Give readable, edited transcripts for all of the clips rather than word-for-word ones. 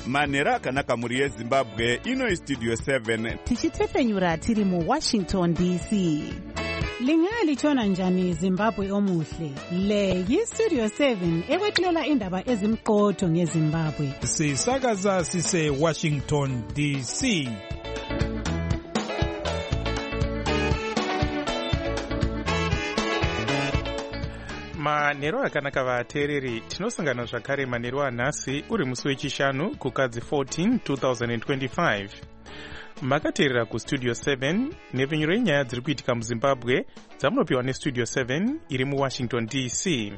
manhero akanaka mhuri yezimbabwe. Ino Studio 7 tichitefenyura tiri muWashington DC. Lingalitshona njani Zimbabwe omuhle? Le yiStudio 7 ekwethulela indaba ezimqotho ngeZimbabwe. Sisakaza sise Washington DC. Manhero akanaka vateereri, tinosangana zvakare manhero anhasi uri musi wechishanu kukadzi 14 2025. Makateerera kuStudio 7 nepfenyuro yenyaya dziri kuitika muZimbabwe dzamunopiwa neStudio 7 iri muWashington DC.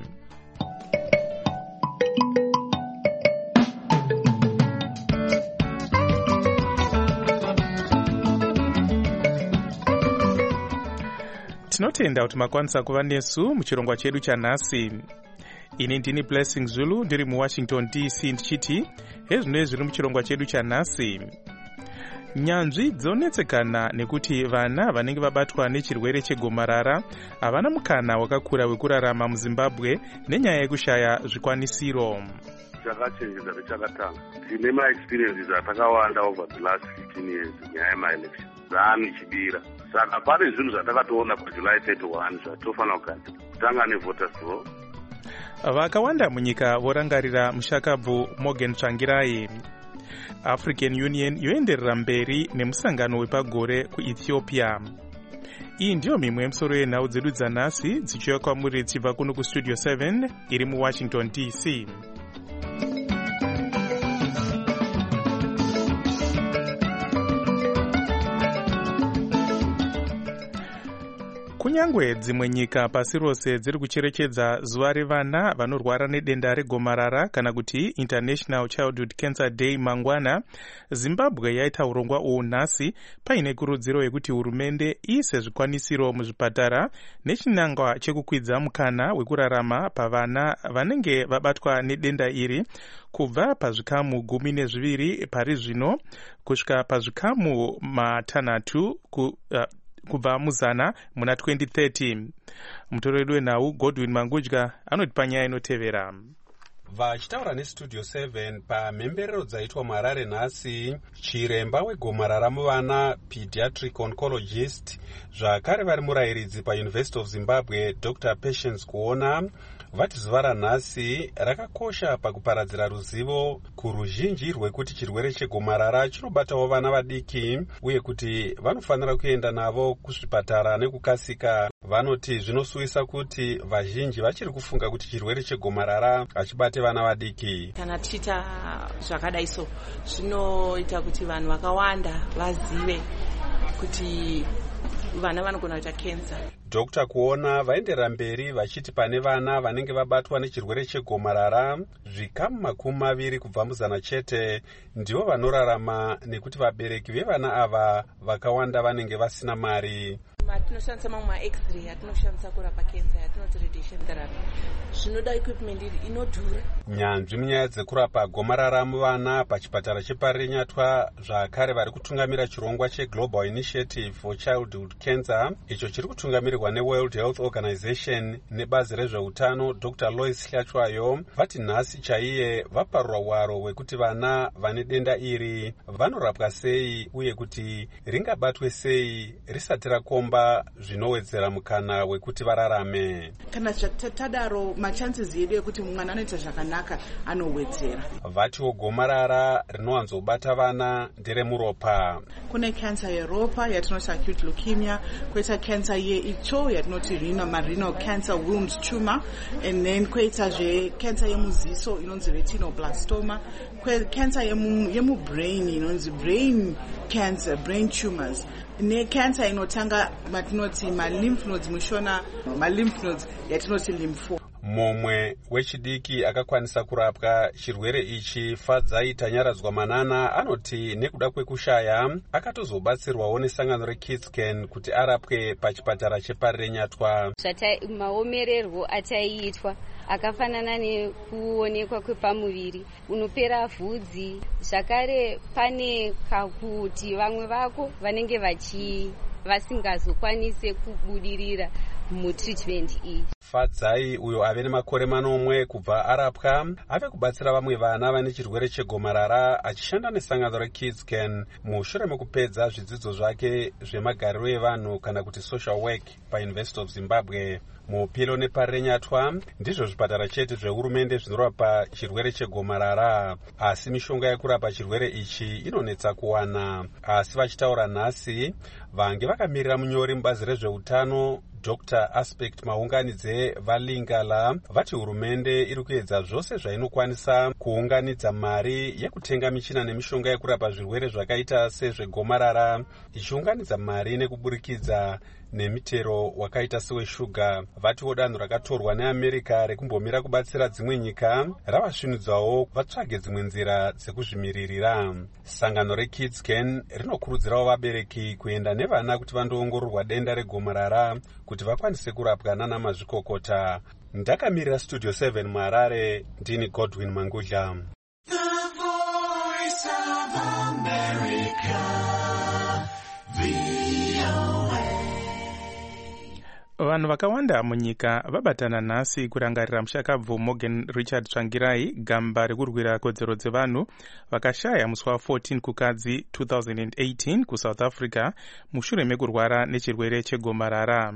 Tinotenda kuti makwanisa kuva nesu muchirongwa chedu chanhasi. Ini ndini Blessing Zulu ndiri muWashington DC ndichiti hezvino zviri muchirongwa chedu chanhasi. Nyanzvi dzonetsekana nekuti vana vanenge vabatwa nechirwere chegomarara havana mukana wakakura wekurarama muZimbabwe nenyaya yekushaya zvikwanisiro. Chakachenjera nechakatanga. Tine maexperiences atakawanda over the last 15 years nyaya yemaelection. Zvaanichibira. Saka pane zvinhu zvatakatoona paJuly 31 zvatofanira kutanga nevoters roll. Vakawanda munyika vorangarira mushakabvu Morgan Tsvangirai. African Union yoenderera mberi nemusangano wepagore kuEthiopia. Iyi ndiyo mimwe yemisoro yenhau dzedu dzanhasi dzichiuya kwamuri dzichibva kuno kuStudio 7 iri muWashington DC. Kunyangwe dzimwe nyika pasi rose dziri kucherechedza zuva revana vanorwara nedenda regomarara kana kuti International Childhood Cancer Day mangwana, Zimbabwe yaita urongwa uhu nhasi paine kurudziro yekuti hurumende iise zvikwanisiro muzvipatara nechinangwa chekukwidza mukana wekurarama pavana vanenge vabatwa nedenda iri kubva pazvikamu 12 pari zvino kusvika pazvikamu 6 kubva muzana muna 2030. Mutoreri wenhau Godwin Mangudya anoti panyaya inotevera. Vachitaura neStudio 7 pamhemberero dzaitwa muHarare nhasi, chiremba wegomarara muvana pediatric oncologist zvakare vari murayiridzi paUniversity of Zimbabwe Dr. Patience Kuona vati zuva ranhasi rakakosha pakuparadzira ruzivo kuruzhinji rwekuti chirwere chegomarara chinobatawo vana vadiki uye kuti vanofanira kuenda navo kuzvipatara nekukasika. Vanoti zvinosuvisa kuti vazhinji vachiri kufunga kuti chirwere chegomarara hachibate vana vadiki. Kana tichita zvakadai so zvinoita kuti vanhu vakawanda vazive kuti vana vanogona kuita kensa. Dr. Kuona vaenderera mberi vachiti pane vana vanenge vabatwa nechirwere chegomarara zvikamu 20 kubva muzana chete ndivo vanorarama nekuti vabereki vevana ava vakawanda vanenge vasina mari. Tinoshandisa mamwe ma-X-ray atinoshandisa kurapa kensa yatinoti radiation therapy. Zvinoda equipment inodhura. Nyanzvi munyaya dzekurapa gomarara muvana pachipatara cheParire Nyatwa zvakare vari kutungamira chirongwa cheGlobal Initiative for Childhood Cancer icho chiri kutungamirirwa neWorld Health Organization nebazi rezveutano Dr. Lois Hlatshwayo vati nhasi chaiye vaparura hwaro hwekuti vana vane denda iri vanorapwa sei uye kuti ringabatwe sei risati rakomba zvinowedzera mukana wekuti vararame. Kana tadaro machances yedu ekuti mwana anoita zvakanaka anowedzera. Vatiwo gomarara rinowanzobata vana nderemuropa. Kune cancer yeropa yatinoti acute leukemia, kwoita cancer yeitsvo yatinoti renal cancer wound tumor, and then kwoitazve cancer yemuziso inonzi retinoblastoma, cancer yemubrain inonzi brain cancer, brain tumors, necancer inotanga matinoti malymph nodes mushona, malymph nodes yatinoti lymphoma. Mumwe wechidiki akakwanisa kurapwa chirwere ichi Fadzai Tanyaradzwa Manana anoti nekuda kwekushaya akatozobatsirwawo nesangano reKidscan kuti arapwe pachipatara cheParire Nyatwa. Maomererwo ataiitwa akafanana nekuonekwa kwepamuviri unopera vhudzi, zvakare pane kakuti vamwe vako vanenge vasingazokwanise kubudirira mutreatment iyi. Fadzai uyo ave nemakore 8 kubva arapwa ave kubatsira vamwe vana vane chirwere chegomarara achishanda nesangano reKidsCan mushure mekupedza zvidzidzo zvake zvemagariro evanhu kana kuti social work paUniversity of Zimbabwe. Mupilo neparenyatwa ndizvo zvipatara chete zvehurumende zvinorapa chirwere chegomarara, asi mishonga yekurapa chirwere ichi inonetsa kuwana. Asi vachitaura nhasi vange vakamirira munyori mubazi rezveutano Dr. Aspect Maunganidze Valingala vati hurumende iri kuedza zvose zvainokwanisa kuunganidza mari yekutenga michina nemishonga yekurapa zvirwere zvakaita sezvegomarara, ichiunganidza mari nekuburikidza nemitero wakaita seweshuga. Vatiwo danho rakatorwa neAmerica rekumbomira kubatsira dzimwe nyika ravasvinudzawo vatsvage dzimwe nzira dzekuzvimiririra. Sangano reKidsCan rinokurudzirawo vabereki kuenda nevana kuti vandoongororwa denda regomarara kuti vakwanise kurapwa nana mazvikokota. Ndakamirira Studio 7 muHarare, ndini Godwin Mangudla. Vanhu vakawanda munyika vabatana nhasi kurangarira mushakabvu Morgan Richard Tsvangirai, gamba rekurwira kodzero dzevanhu vakashaya musi wa14 kukadzi 2018 kuSouth Africa mushure mekurwara nechirwere chegomarara.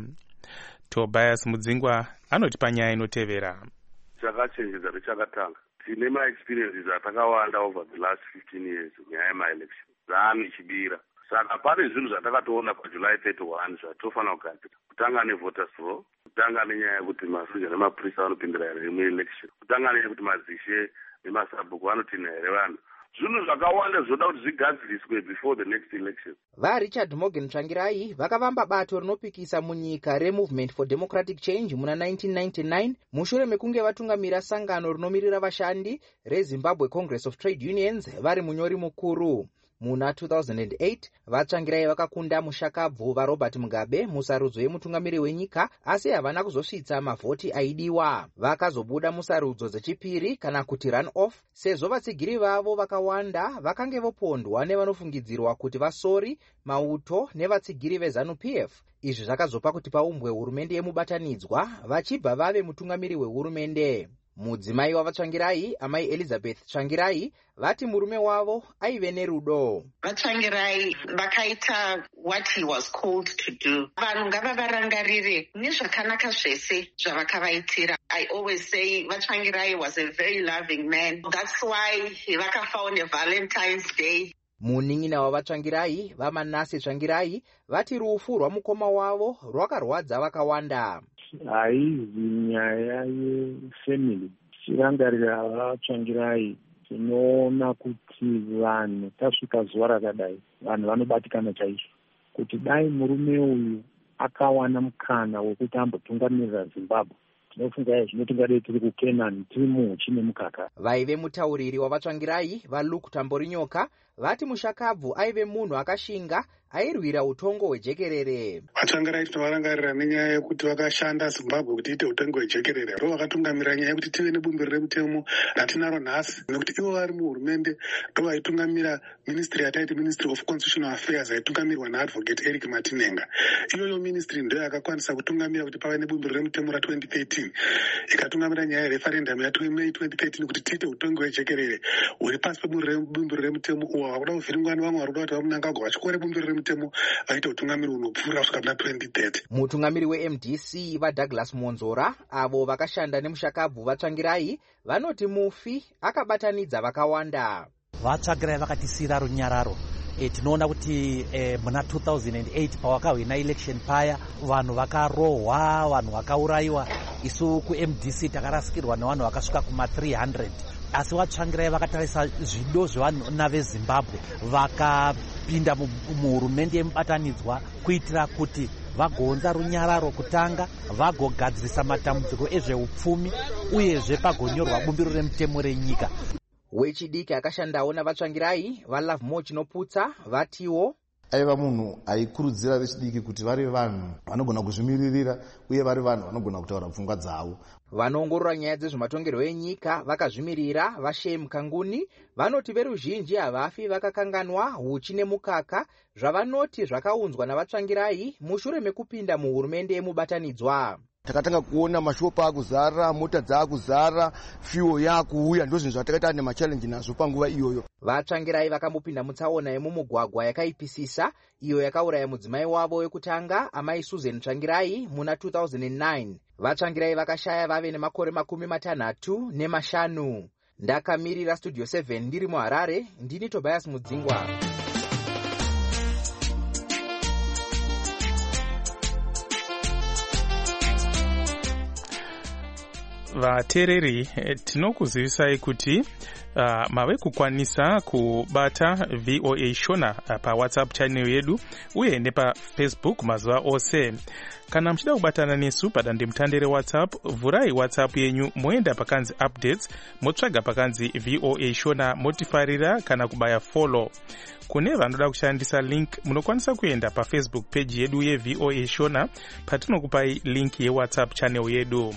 Tobias Mudzingwa anoti panyaya inotevera. Chakachenjedza rechakatanga. Tine maexperiences atakawanda over the last 15 years nyaya yemaelection. Zvaanichibira. Saka pane zvinhu zvatakatoona paJuly 31 zvatofanira kugadzira. Kutanga nevoters roll, kutanga nenyaya yekuti masoja nemaprista vanopindira here muelection, kutanga nenyaya yekuti madzishe nemasabhuku vanotina here vanhu. Zvinhu zvakawanda zvoda kuti zvigadziriswe before the next election. VaRichard Morgan Tsvangirai vakavamba bato rinopikisa munyika reMovement for Democratic Change muna 1999 mushure mekunge vatungamira sangano rinomirira vashandi reZimbabwe Congress of Trade Unions vari munyori mukuru. Muna 2008 vaTsvangirai vakakunda mushakabvu vaRobert Mugabe musarudzo yemutungamiri wenyika, asi havana kuzosvitsa mavhoti aidiwa. Vakazobuda musarudzo dzechipiri kana kuti run-off sezvo vatsigiri vavo vakawanda vakange vopondwa nevanofungidzirwa kuti vasori, mauto nevatsigiri veZANU-PF. Izvi zvakazopa kuti paumbwe hurumende yemubatanidzwa vachibva vave mutungamiri wehurumende. Mudzimai wavaTsvangirai, amai Elizabeth Tsvangirai, vati murume wavo aive nerudo. VaTsvangirai vakaita what he was called to do. Vanhu ngavavarangarire nezvakanaka zvese zvavakavaitira. I always say VaTsvangirai was a very loving man. That's why vakafound Valentine's Day. Munin'ina wavaTsvangirai, vaManase Tsvangirai, vati rufu rwamukoma wavo rwakarwadza vakawanda. Haizi nyaya yefamily. Tichirangarira vaTsvangirai tinoona kuti vanhu tasvika zuva rakadai vanhu vanobatikana chaizvo. Kuti dai murume uyu akawana mukana wekuti ambotungamirira Zimbabwe, tinofunga zvino tingadai tiri kuKenani tiri muhuchi nemukaka. Vaive mutauriri wavaTsvangirai vaLuke Tamborinyoka vati mushakabvu aive munhu akashinga airwira utongo hwejekerere. VaTsvangirai tinovarangarira nenyaya yekuti vakashanda Zimbabwe kuti ite utongo hwejekerere. Ndo vakatungamira nyaya yekuti tive nebumbiro remutemo ratinaro nhasi, nekuti ivo vari muhurumende ndo vaitungamira ministry yataiti Ministry of Constitutional Affairs aitungamirwa naAdvocate Eric Matinenga. Iyoyo ministry ndo yakakwanisa kutungamira kuti pave nebumbiro remutemo ra2013, ikatungamira nyaya yereferendum yaMei 2013 kuti tiite utongo hwejekerere huri pasi pebumbiro remutemo uwo vakuda kuvhiringwa nevamwe vari kuda kuti vamunangagwa vachikore bumbiro remutemo vaita utungamiri unopfuura kusvika muna 2030. Mutungamiri weMDC vaDouglas Monzora avo vakashanda nemushakabvu vaTsvangirai vanoti mufi akabatanidza vakawanda. VaTsvangirai vakatisira runyararo. Tinoona kuti muna 2008 pawakahwina election paya vanhu vakarohwa, vanhu vakaurayiwa. Isu kuMDC takarasikirwa nevanhu vakasvika kuma 300. Asi vaTsvangirai vakatarisa zvido zvevana veZimbabwe vakapinda muhurumende yemubatanidzwa kuitira kuti vagounza runyararo kutanga, vagogadzirisa matambudziko ezveupfumi uyezve pagonyorwa bumbiro remutemo renyika. Wechidiki akashandawo navaTsvangirai vaLove More Chinoputsa vatiwo aiva munhu aikurudzira vechidiki kuti vari vanhu vanogona kuzvimiririra uye vari vanhu vanogona kutaura pfungwa dzavo. Vanoongorora nyaya dzezvematongerwo enyika vakazvimirira vaShem Kanguni vanoti veruzhinji havafi vakakanganwa huchi nemukaka zvavanoti zvakaunzwa navaTsvangirai mushure mekupinda muhurumende yemubatanidzwa. takatanga kuona mashopu akuzara, mota dzakuzara, fuel yakuuya, ndo zvinhu zvatakaita nemachallenge nazvo panguva iyoyo. Vatsvangirai vakambopinda mutsaona yemumugwagwa yakaipisisa iyo yakauraya mudzimai wavo wekutanga amai Susan Tsvangirai muna 2009. Vatsvangirai vakashaya vave nemakore 65. Ndakamirira Studio 7 ndiri muHarare, ndini Tobias Mudzingwa. Vatereri, tinokuzivisai kuti mave kukwanisa kubata VOA Shona pa WhatsApp channel yedu uye nepa Facebook mazuva ose. Kana mchida kubatana nesu padandemutande WhatsApp, vurai WhatsApp yenyu moenda pakanzi updates, motsvaga pakanzi VOA Shona, motifarira kana kubaya follow. Kune vanoda kushandisa link, munokwanisa kuenda pa Facebook page yedu ye VOA Shona patinokupai link ye WhatsApp channel yedu.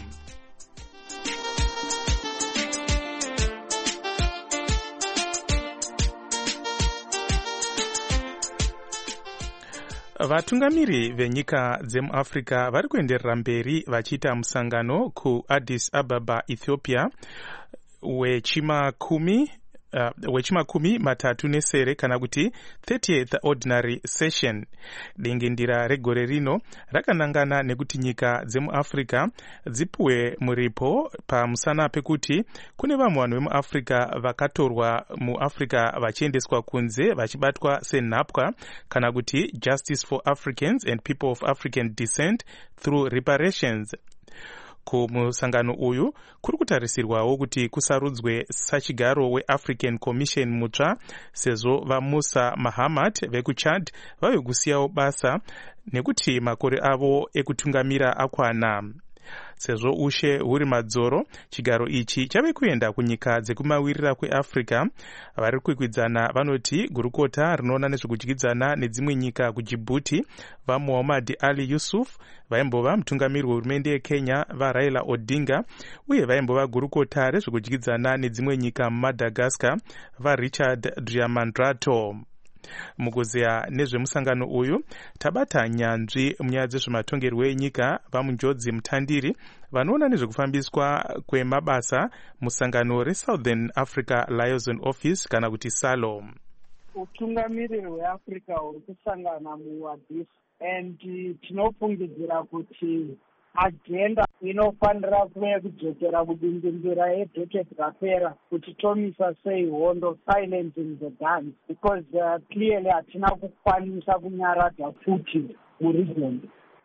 Vatungamiri venyika dzemuAfrica vari kuenderera mberi vachiita musangano kuAddis Ababa, Ethiopia wechimakumi 37 kana kuti 30th ordinary session. Dingindira regore rino rakanangana nekuti nyika dzemuAfrica dzipuwe muripo pamusana pekuti kune vamwe vanhu vemuAfrica vakatorwa muAfrica vachiendeswa kunze vachibatwa senhapwa kana kuti Justice for Africans and People of African Descent through reparations. Kumusangano uyu kuri kutarisirwawo kuti kusarudzwe sachigaro weAfrican Commission mutsva sezvo vaMusa Mahamat vekuChad vave kusiyawo basa nekuti makore avo ekutungamira akwana. Sezvo ushe huri madzoro, chigaro ichi chave kuenda kunyika dzekumawirira kweAfrica. Vari kwikwidzana vanoti gurukota rinoona nezvekudyidzana nedzimwe nyika kuDjibouti vaMuhammad Ali Yusuf, vaimbova mutungamiri wehurumende yeKenya vaRaila Odinga, uye vaimbova gurukota rezvekudyidzana nedzimwe nyika muMadagascar vaRichard Driamandrato. Mukuzeya nezvemusangano uyu tabata nyanzvi munyaya dzezvematongerwo enyika vamunjodzi mutandiri vanoona nezvekufambiswa kwemabasa musangano reSouthern Africa Liaison Office kana kuti SALO. Utungamiriri hweAfrica huri kusangana muAddis and tinofungidzira kuti agenda inofanira kuve kudzokera kudindindira yedheketi rapera kuti tomisa sei hondo, silencing the guns, because clearly hatina kukwanisa kunyaradza futi muregion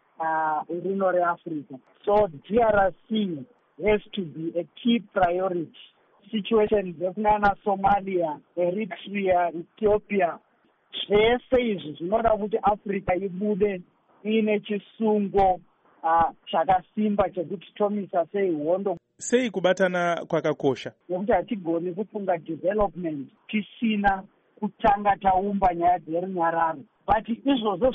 rino reAfrica. So DRC has to be a key priority. Situation dzekunana Somalia, Eritrea, Ethiopia, zvese izvi zvinoda kuti Africa ibude ine chisungo chakasimba chekuti tomisa sei hondo. Sei kubatana kwakakosha? Nekuti hatigoni kufunga development tisina kutanga taumba nyaya dzerunyararo. But izvozvo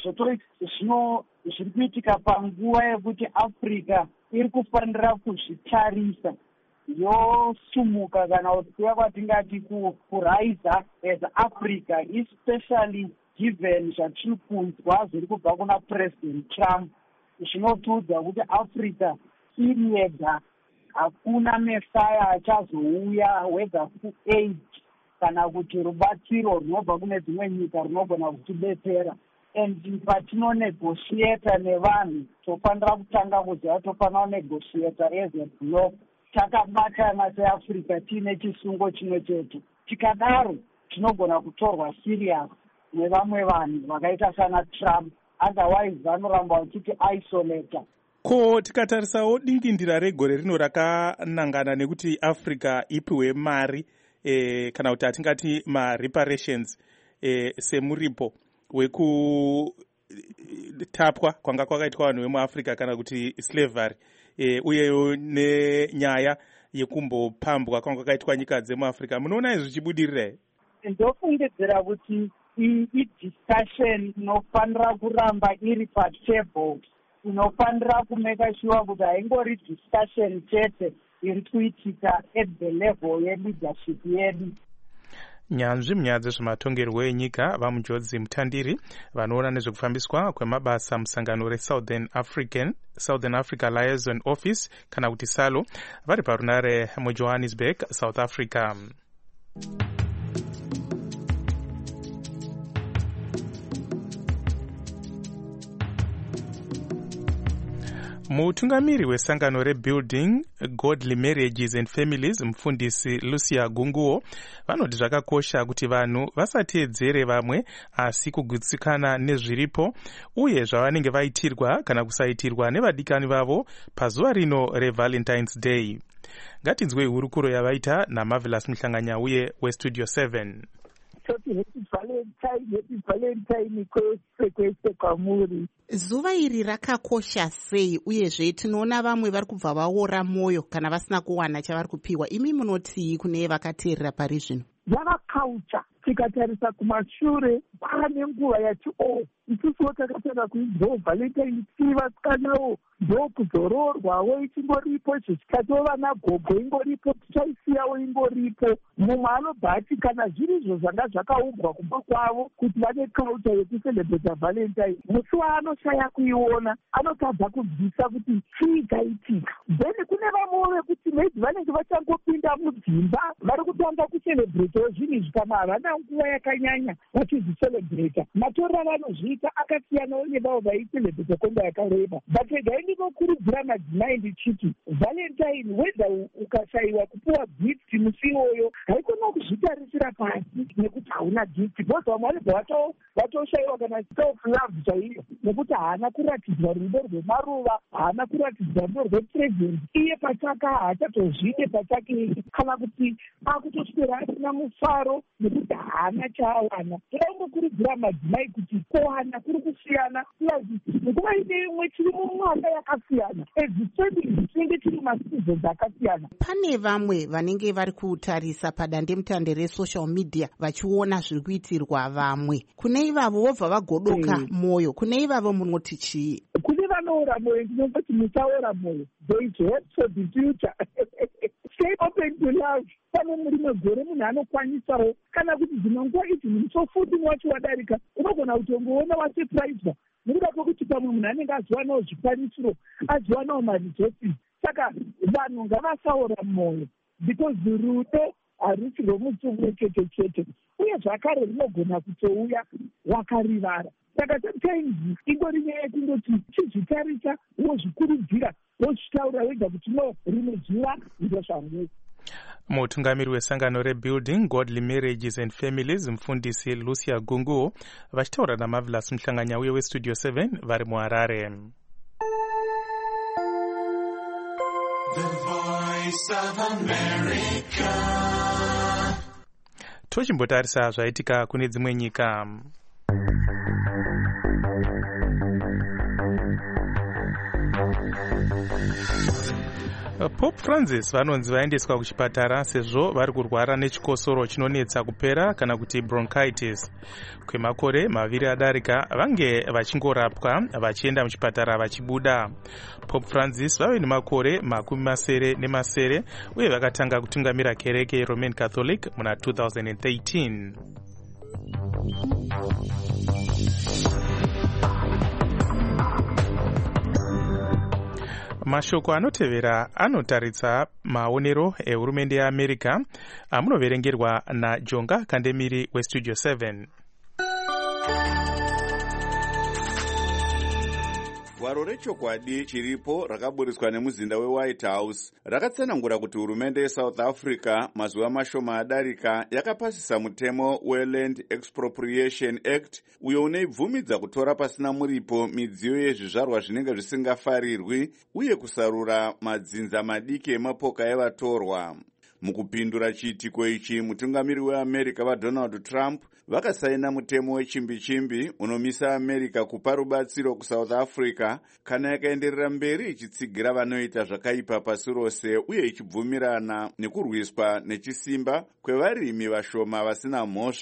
zviri kuitika panguva yekuti Africa iri kufanira kuzvitarisa yosumuka kana kuti kuya kwatingati kurise as Africa, especially given zvatiri kunzwa zviri kubva kuna President Trump. Zvinotiudza kuti Africa iri yega hakuna mesaya achazouya whether kuaid kana kuti rubatsiro runobva kune dzimwe nyika runogona kutidetsera. And patinonegotiata nevanhu tofanira kutanga kuziva tofanira kunegotiata as a block takabatana seAfrica tiine chisungo chimwe chete. Tikadaro tinogona kutorwa serious nevamwe vanhu vakaita sana Trump. Otherwise vanoramba vachiti isolata. Ko tikatarisawo dingindira regore rino rakanangana nekuti Africa ipiwe mari kana kuti atingati reparations semuripo wekutapwa kwanga kwakaitwa vanhu vemuAfrica kana kuti slavery, uyewo nenyaya yekumbopambwa kwanga kwakaitwa nyika dzemuAfrica. Munoona izvi zvichibudirira here? Ndofungidzira kuti discussion inofanira kuramba iri patable, inofanira kumeka sure kuti haingori discussion chete iri kuitika at the level yeleadership yedu. nyanzvi munyaya dzezvematongerwo enyika vamunjodzi mutandiri vanoona nezvekufambiswa kwemabasa musangano reSouthern Africa Liaison Office kana kuti SALO vari parunare muJohannesburg, South Africa. Mutungamiri wesangano rebuilding godly marriages and families mufundisi Lucia Gunguo vanoti zvakakosha kuti vanhu vasateedzere vamwe asi kugutsikana nezviripo uye zvavanenge vaitirwa kana kusaitirwa nevadikani vavo pazuva rino reValentine's Day. Ngatinzwei hurukuro yavaita naMarvelous Mhlanganyauye weStudio 7. Happy Valentine kwese kwamuri. Zuva iri rakakosha sei uyezve tinoona vamwe vari kubva vaora mwoyo kana vasina kuwana chavari kupiwa. Imi munotii kune vakateerera pari zvino? Yakakaucha tikatarisa kumashure pane nguva yati isusuwo takatanga kuidzo Valentine tiri vasikanawo ndokuzororwawo ichingoripo zvichikatiwo vana gogo ingoripo tichaisiyawo ingoripo. Mumwe anobva ati kana zviri izvo zvanga zvakaumbwa kumba kwavo kuti vane kaucha yekucelebrata Valentine musi waanoshaya kuiona anotadza kubvisa kuti chii chaitika. Then kune vamwe vekuti maybe vanenge vachangopinda mudzimba vari kutanga kucelebratawo zvinhu izvi kana havana nguva yakanyanya vachizvicelebrata. Matorero avanozviita akasiyanawo nevavo vaicelebrata kwenguva yakareba. But ndinokurudzira madzimai ndichiti Valentine whether ukashayiwa kupiwa gift musi iwoyo haikona kuzvitarisira pasi nekuti hauna gift, because vamwe vanobva vatoshayiwa kana self love chaiyo nekuti haana kuratidzwa rudo rwemaruva, haana kuratidzwa rudo rwepresent, iye pachake haachatozvide pachake kana kuti akutoswera asina mufaro nekuti haana chaawana. Tinokurudzira madzimai kuti kuwana kuri kusiyana nguva ine imwe chiri mumwaka yakasiyana ezvifamili tinenge tiri masizons akasiyana. Pane vamwe vanenge vari kutarisa padandemutande resocial media vachiona zviri kuitirwa vamwe. Kune ivavo vobva vagodoka mwoyo, kune ivavo munoti chii? Kune vanoora mwoyo ndinongoti musaora mwoyo, there is hope for the future. Stay open to love. Pane murimwe gore munhu anokwanisawo kana kuti dzimwe nguva idzi musofuti wacho wadarika unogona kutongoona wasurpriswa nekuda kwekuti pamwe munhu anenge aziwanawo zvikwanisiro, aziwanawo maresources. Saka vanhu ngavasaora mwoyo because rudo harusi rwomutsumo chete chete uye zvakare rinogona kutouya wakarivara. Saka sometimes ingori nyaya yekungoti chizvitarisa wozvikurudzira wozvitaura wega kuti no rimwe zuva ndo zvangu. Mutungamiri wesangano rebuilding godly marriages and families mufundisi Lucia Gunguo vachitaura naMarvelous Mhlanganyauye weStudio 7 vari muHarare. The Voice of America. Tochimbotarisa zvaitika kune dzimwe nyika. Pope Francis vanonzi vaendeswa kuchipatara sezvo vari kurwara nechikosoro chinonetsa kupera kana kuti bronchitis. Kwemakore maviri adarika vange vachingorapwa vachienda muchipatara vachibuda. Pope Francis vave nemakore masere uye vakatanga kutungamira kereke yeRoman Catholic muna 2013. Mashoko anotevera anotaritsa maonero ehurumende yeAmerica amunoverengerwa naJonga Kandemiri weStudio 7. Gwaro rechokwadi chiripo rakaburiswa nemuzinda weWhite House rakatsanangura kuti hurumende yeSouth Africa mazuva mashoma adarika yakapasisa mutemo weLand Expropriation Act uyo unoibvumidza kutora pasina muripo midziyo yezvizvarwa zvinenge zvisingafarirwi uye kusarura madzinza madiki emapoka evatorwa. Mukupindura chiitiko ichi, mutungamiri weAmerica vaDonald Trump vakasaina mutemo wechimbi-chimbi unomisa America kupa rubatsiro kuSouth Africa kana yakaenderera mberi ichitsigira vanoita zvakaipa pasi rose uye ichibvumirana nekurwiswa nechisimba kwevarimi vashoma vasina mhosva.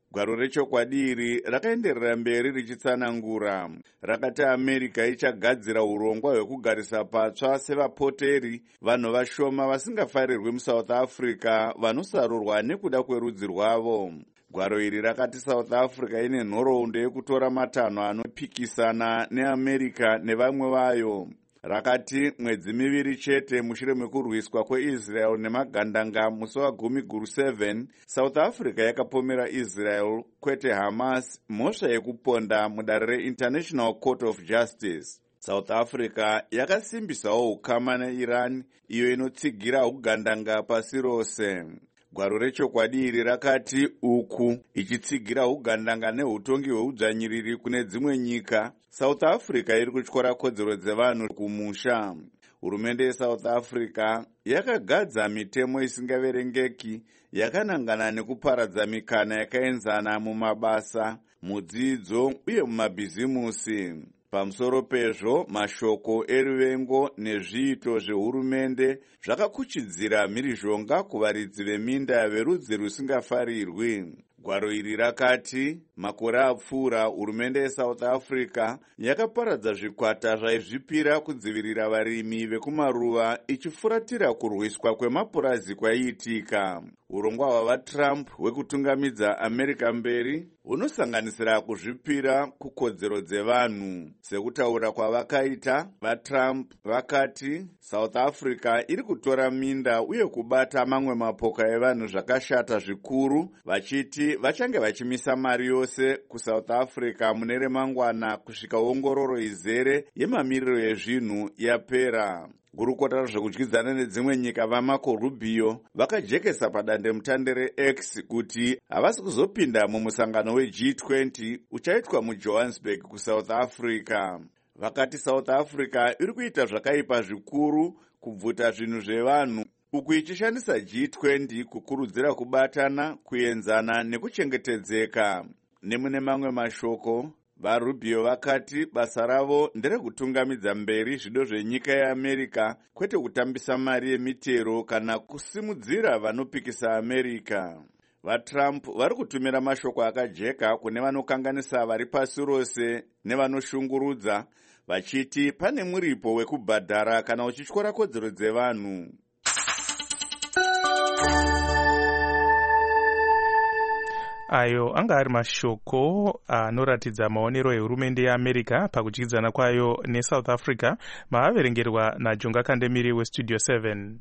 Gwaro rechokwadi iri rakaenderera mberi richitsanangura. Rakati America ichagadzira urongwa hwekugarisa patsva sevapoteri vanhu vashoma vasingafarirwi muSouth Africa vanosarurwa nekuda kwerudzi rwavo. Gwaro iri rakati South Africa ine nhoroondo yekutora matanho anopikisana neAmerica nevamwe vayo. Rakati mwedzi miviri chete mushure mekurwiswa kweIsrael nemagandanga musi wa10/7, South Africa yakapomera Israel kwete Hamas mhosva yekuponda mudare reInternational Court of Justice. South Africa yakasimbisawo ukama neIran, iyo inotsigira ugandanga pasi rose. Gwaro rechokwadi iri rakati uku ichitsigira ugandanga neutongi hweudzvanyiriri kune dzimwe nyika, South Africa iri kutyora kodzero dzevanhu kumusha. Hurumende yeSouth Africa yakagadza mitemo isingaverengeki yakanangana nekuparadza mikana yakaenzana mumabasa, mudzidzo uye mumabhizimusi. Pamusoro pezvo, mashoko eruvengo nezviito zvehurumende zvakakuchidzira mhirizhonga kuvaridzi veminda verudzi rusingafarirwi. Gwaro iri rakati makore apfuura hurumende yeSouth Africa yakaparadza zvikwata zvaizvipira kudzivirira varimi vekumaruva ichifuratira kurwiswa kwemapurazi kwaiitika. Urongwa hwavaTrump hwekutungamidza America mberi hunosanganisira kuzvipira kukodzero dzevanhu. Sekutaura kwavakaita, vaTrump vakati South Africa iri kutora minda uye kubata mamwe mapoka evanhu zvakashata zvikuru, vachiti vachange vachimisa mari yose kuSouth Africa mune remangwana kusvika ongororo izere yemamiriro ezvinhu yapera. Gurukota zvekudyidzana nedzimwe nyika vaMarco Rubio vakajekesa padandemutande reX kuti havasi kuzopinda mumusangano weG20 uchaitwa muJohannesburg kuSouth Africa. Vakati South Africa iri kuita zvakaipa zvikuru kubvuta zvinhu zvevanhu, uku ichishandisa G20 kukurudzira kubatana, kuenzana nekuchengetedzeka. Nemune mamwe mashoko, vaRubio vakati basa ravo nderekutungamidza mberi zvido zvenyika yeAmerica, kwete kutambisa mari yemitero kana kusimudzira vanopikisa America. VaTrump vari kutumira mashoko akajeka kune vanokanganisa vari pasi rose nevanoshungurudza, vachiti pane muripo wekubhadhara kana uchityora kodzero dzevanhu. Ayo anga ari mashoko anoratidza maonero ehurumende yeAmerica pakudyidzana kwayo neSouth Africa, maaverengerwa naJonga Kandemiri weStudio 7.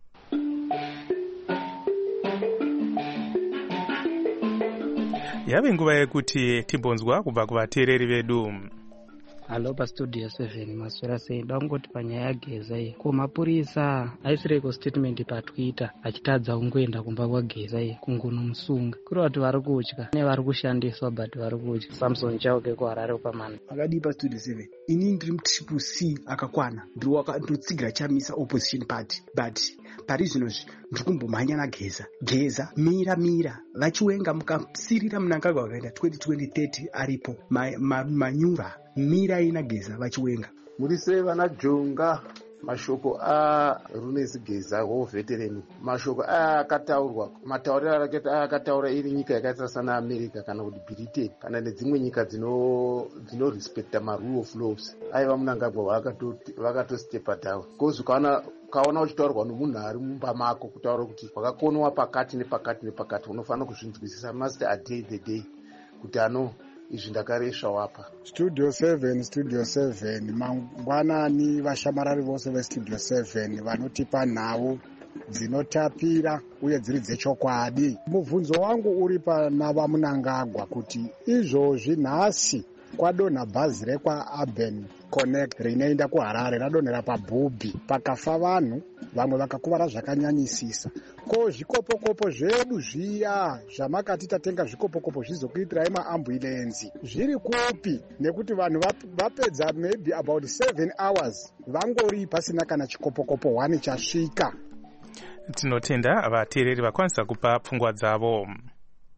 Yave nguva yekuti timbonzwa kubva kuvateereri vedu. Halo paStudio 7, maswera sei? Ndangoti panyaya yageza iyi, ko mapurisa aisireko statement paTwitter achitadza ungoenda kumba kwageza iyi kungono musunga. Kuri vatu vari kutya nevari kushandiswa but vari kutya. Samson Chauke kuHarare pamana. Akadi paStudio 7. Ini ndiri mutriple C akakwana. Ndinotsigira chamisa opposition party but pari zvinozvi ndikumbomhanya nageza. Geza mira vachiwenga mukasirira Mnangagwa wakaenda 2020-30 aripo manyura mira ina Geza vachiwenga. Muri sei vana Jonga? Mashoko Runesi Geza veterani, mashoko akataurwa, matauriro akataura iri nyika yakaita sana America kana kuti Britain kana nedzimwe nyika dzino respecta marule of laws. Aiva Mnangagwa vakatostepa down because ukaona uchitaurwa nomunhu ari mumba mako kutaura kuti wakakonwa pakati nepakati unofanira kuzvinzwisisa must adhere the day kuti izvi ndakaresva wapa. Studio 7 mangwanani vashamarari vose veStudio 7 vanotipa nhau dzinotapira uye dziri dzechokwadi. Mubvunzo wangu uri pana vaMnangagwa kuti izvozvi nhasi kwadonha bhazi rekwaUrban Connect rinoenda kuHarare radonhera paBhubhi pakafa vanhu, vamwe vakakuvara zvakanyanyisisa. Ko zvikopokopo zvedu zviya zvamakati tatenga zvikopokopo zvizokuitirai maambulenzi zviri kupi? Nekuti vanhu vapedza maybe about 7 hours vangori pasina kana chikopokopo 1 chasvika. Tinotenda vateereri vakwanisa kupa pfungwa dzavo.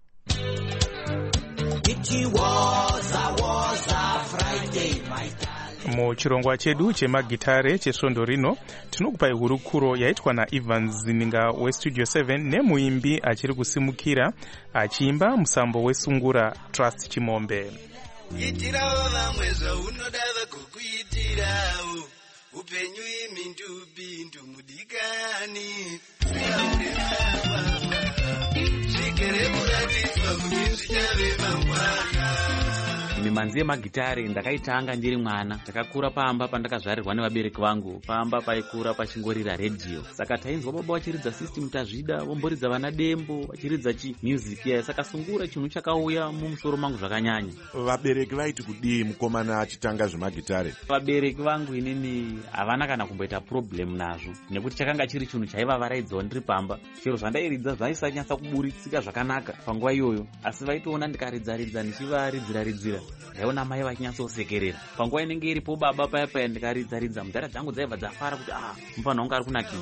It was a Friday, my darling. Muchirongwa chedu chemagitare chesvondo rino tinokupai hurukuro yaitwa naEvans Zininga westudio 7 nemuimbi achiri kusimukira achiimba musambo wesungura Trust Chimombe. Itirawo vamwe zvaunoda vagokuitirawo upenyu imindubindu mudikani zvikere kuratidzwa kuti zvichave mangwana. Mimanzi yemagitare ndakaitanga ndiri mwana. Ndakakura pamba pandakazvarirwa nevabereki vangu, pamba paikura pachingorira radio. Saka tainzwa baba vachiridza system tazvida, vomboridza vana dembo, vachiridza music ya saka sungura chinhu chakauya mumusoro mangu zvakanyanya. Vabereki vaiti kudii mukomana achitanga zvemagitare? Vabereki vangu inini havana kana kumboita problem nazvo, nekuti chakanga chiri chinhu chaivavaraidzawo ndiri pamba. Chero zvandairidza zvaisanyatsa kuburitsika zvakanaka panguva iyoyo, asi vaitoona ndikaridza ndichivaridzira ndaiona mai vachinyatsosekerera. Panguva inenge iripo baba paya paya ndikaridza mudhara dzangu dzaibva dzafara kuti mufana wangu ari kunakidza.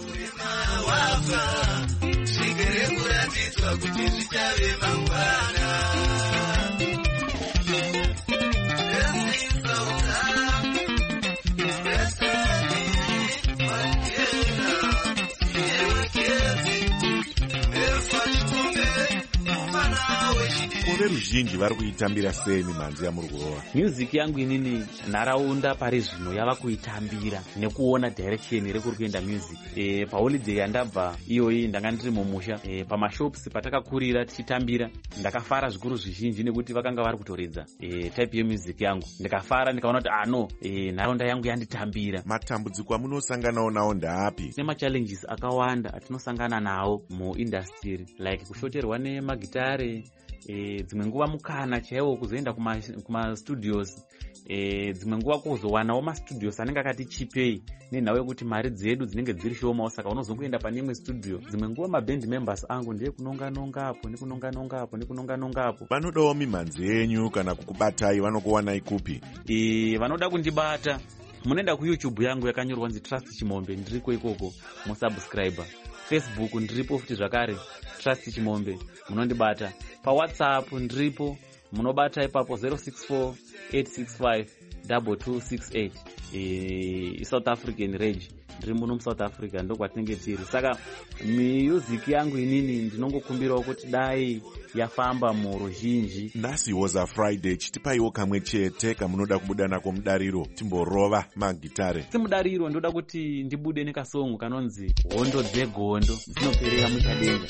Zvikere kuratidzwa kuti zvichave mangwana. Kore ruzhinji vari kuitambira sei mimanzi yamuri kurova? Music yangu inini nharaunda pari zvino yava kuitambira nekuona direction iri kuri kuenda music. Paholiday yandabva iyoyi ndanga ndiri mumusha, pamashops patakakurira tichitambira ndakafara zvikuru zvizhinji nekuti vakanga vari kutoridza type yemusic yangu. Ndikafara ndikaona kuti nharaunda yangu yanditambira. Matambudziko amunosanganawo nawo ndaapi? Nemachallenges akawanda atinosangana nawo muindustry, like kushoterwa nemagitare, dzimwe nguva mukana chaiwo kuzoenda kuma-studios, dzimwe nguva kuzowanawo ma-studios anenge akati chipei nenhau yekuti mari dzedu dzinenge dziri shomawo, saka unozongoenda pane imwe studio. Dzimwe nguva maband members angu ndiye kunonga-nongapo. Vanodawo mimanzi yenyu kana kukubatai vanokuwanai kupi? Vanoda kundibata munoenda kuYouTube yangu yakanyorwa nzi Trust Chimombe, ndiriko ikoko musubscriber. Facebook ndiripo futi zvakare Trust Chimombe, munondibata. PaWhatsApp ndiripo, munobata ipapo 064-865-2268. South African range, ndiri muno muSouth Africa ndokwatinenge tiri. Saka music yangu inini ndinongokumbirawo kuti dai yafamba muruzhinji. Nhasi was a Friday, chitipaiwo kamwe chete kamunoda kubuda nako mudariro timborova magitare. Semudariro ndoda kuti ndibude nekasongo kanonzi Hondo dzegondo dzinoperera muchadenga.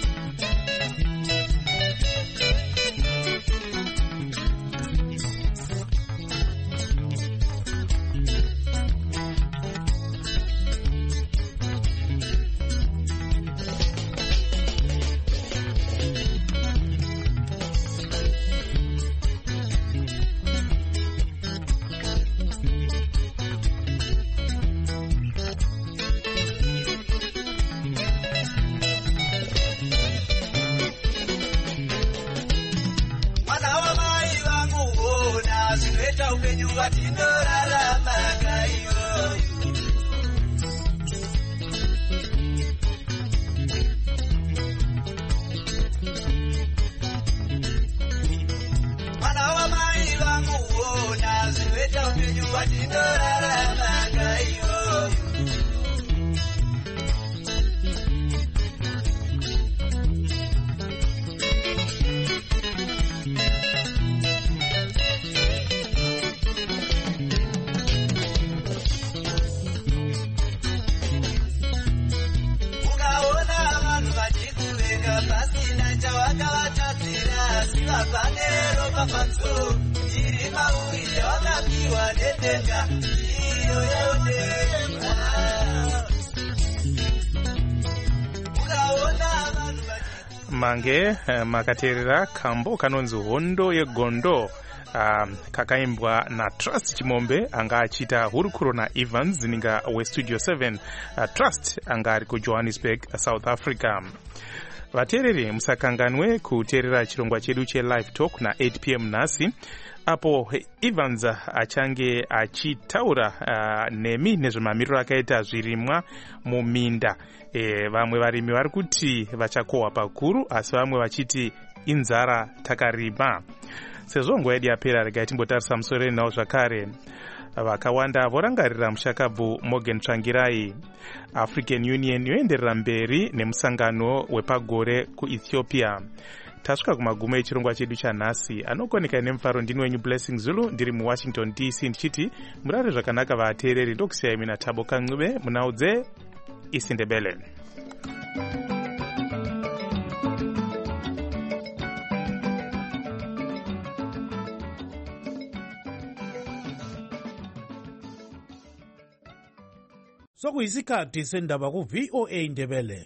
Mange makateerera kambo kanonzi Hondo yegondo, kakaimbwa na Trust Chimombe anga achita hurukuro na Evans Zininga westudio 7. Trust anga ari kuJohannesburg, South Africa. Vateereri musakanganwe kuteerera chirongwa chedu che-live talk na 8 p.m. nhasi, apo Evans achange achitaura nemi nezvemamiriro akaita zvirimwa muminda. Vamwe varimi vari kuti vachakohwa pakuru, asi vamwe vachiti inzara takarima. Sezvo nguva yedu yapera, regai timbotarisa musoro nawo zvakare. vakawanda vorangarira mushakabvu Morgan Tsvangirai. African Union yoenderera mberi nemusangano wepagore kuEthiopia. Tasvika kumagumo echirongwa chedu chanhasi. Anokoneka nemufaro ndini wenyu Blessing Zulu ndiri muWashington DC ndichiti murare zvakanaka vateereri. Ndokusiyai mina Thabo Kancube munaudze isiNdebele. Sokuyisikhathi sendaba ku VOA Ndebele.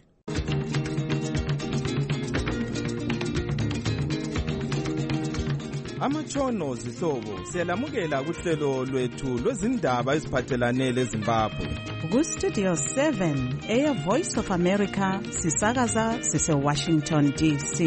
Amatshono zihlobo siyalamukela kuhlelo lwethu lwezindaba eziphathelane leZimbabwe. Ku Studio 7 Air Voice of America sisakaza sise Washington DC.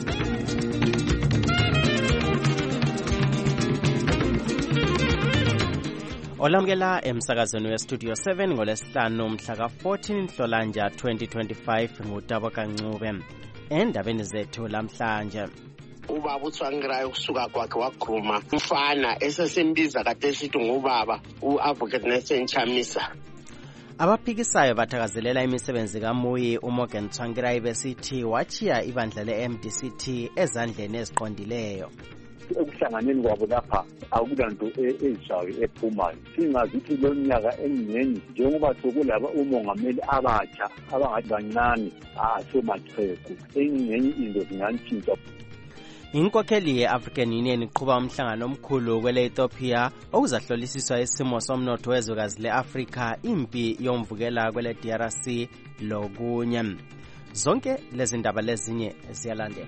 Olamukela emsakazweni weStudio 7 ngolesihlanu mhla ka-14 Nhlolanja 2025 nguThabo Kancube. Endabeni zethu lamhlanje. Ubaba uTsvangirai kusuka kwakhe wagruma umfana esesimbiza kade sithi ngubaba uAdvocate Nelson Chamisa. Abaphikisayo bathakazelela imisebenzi kaMuyi uMorgan Tsvangirai besithi wachiya ibandla leMDCT ezandleni eziqondileyo. Ekuhlanganeni kwabo lapha akulanto ezayo ephumayo. Singazi ukuthi lo nyaka emnyeni njengoba sokulaba umongameli abatsha abangathi bancane somaxhegu engenye into zingantshintsha. Inkokheli ye-African Union iqhuba umhlangano omkhulu kwele-Ethiopia okuzahlolisiswa isimo somnotho wezwekazi le-Afrika, impi yomvukela kwele DRC lokunye. Zonke lezi ndaba lezinye ziyalandela.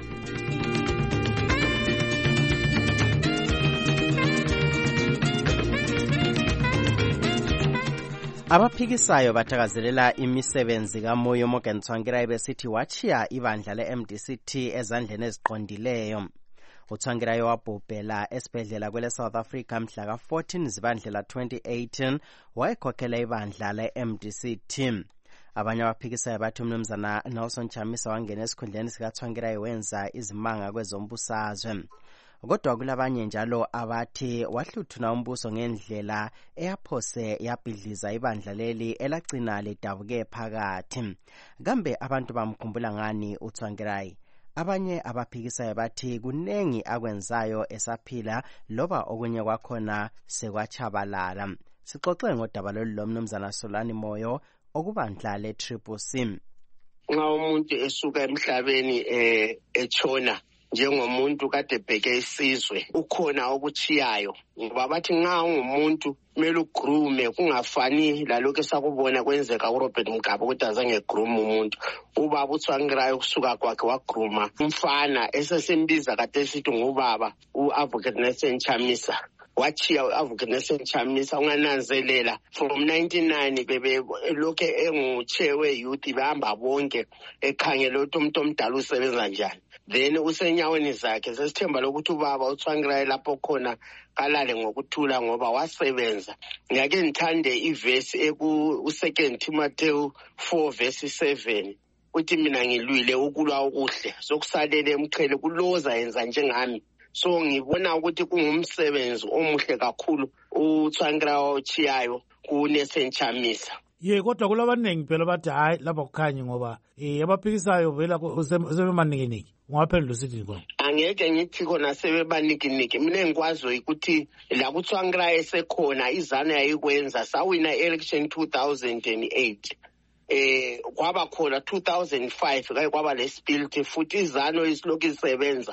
Abaphikisayo bathakazelela imisebenzi kaMuyi Morgan Tsvangirai besithi wachiya ibandla leMDCT ezandleni eziqondileyo. uTsvangirai wabhubhela esibhedlela kwele South Africa mhla ka-14 Zibandlela 2018 wayekhokhela ibandla leMDCT. Abanye abaphikisayo bathi umnumzana Nelson Chamisa wangena esikhundleni sikaTsvangirai wenza izimanga kwezombusazwe. Kodwa kulabanye njalo abathi wahluthuna umbuso ngendlela eyaphose yabhidliza ibandla leli elagcina lidabuke phakathi. Kambe abantu bamkhumbula ngani uTsvangirai? Abanye abaphikisayo bathi kunengi akwenzayo esaphila loba okunye kwakhona sekwachabalala. Sixoxe ngodaba lolu lomnumzana Solani Moyo okubandla le-CCC. Nxa umuntu esuka emhlabeni etshona njengomuntu kade bheke isizwe ukhona okuchiyayo, ngoba bathi nxa ungumuntu kumele ugrume kungafani lalokho esakubona kwenzeka uRobert Mugabe ukuthi azange grume umuntu. Ubaba uTsvangirai kusuka kwakhe wagruma umfana esesimbiza kade sithi ngubaba uAdvocate Nelson Chamisa. Wachiya uAdvocate Nelson Chamisa ungananzelela from 99 bebe lokho enguchewe youth bahamba bonke ekhangela ukuthi umuntu omdala usebenza njani. Then usenyaweni zakhe sesithemba lokuthi ubaba uTsvangirai lapho khona kalale ngokuthula ngoba wasebenza. Ngiyake ngithande ivesi eku2 Timothy 4 verse 7 uthi mina ngilwile ukulwa okuhle sokusalele emqhele kuloza yenza njengami. So ngibona ukuthi kungumsebenzi omuhle kakhulu uTsvangirai ochiyayo kuNelson Chamisa. Kodwa kulabaningi phela bathi hayi lapha kukhanye ngoba abaphikisayo vela sebemanikiniki. Ungaphendula usithi ngone? Angeke ngithi khona sebebanikiniki. Mina ngikwazi ukuthi la kuTsvangirai esekhona izana yayikwenza sawina election 2008. Kwaba khona 2005 kanye kwaba lespirit futhi izano isilokhu isebenza.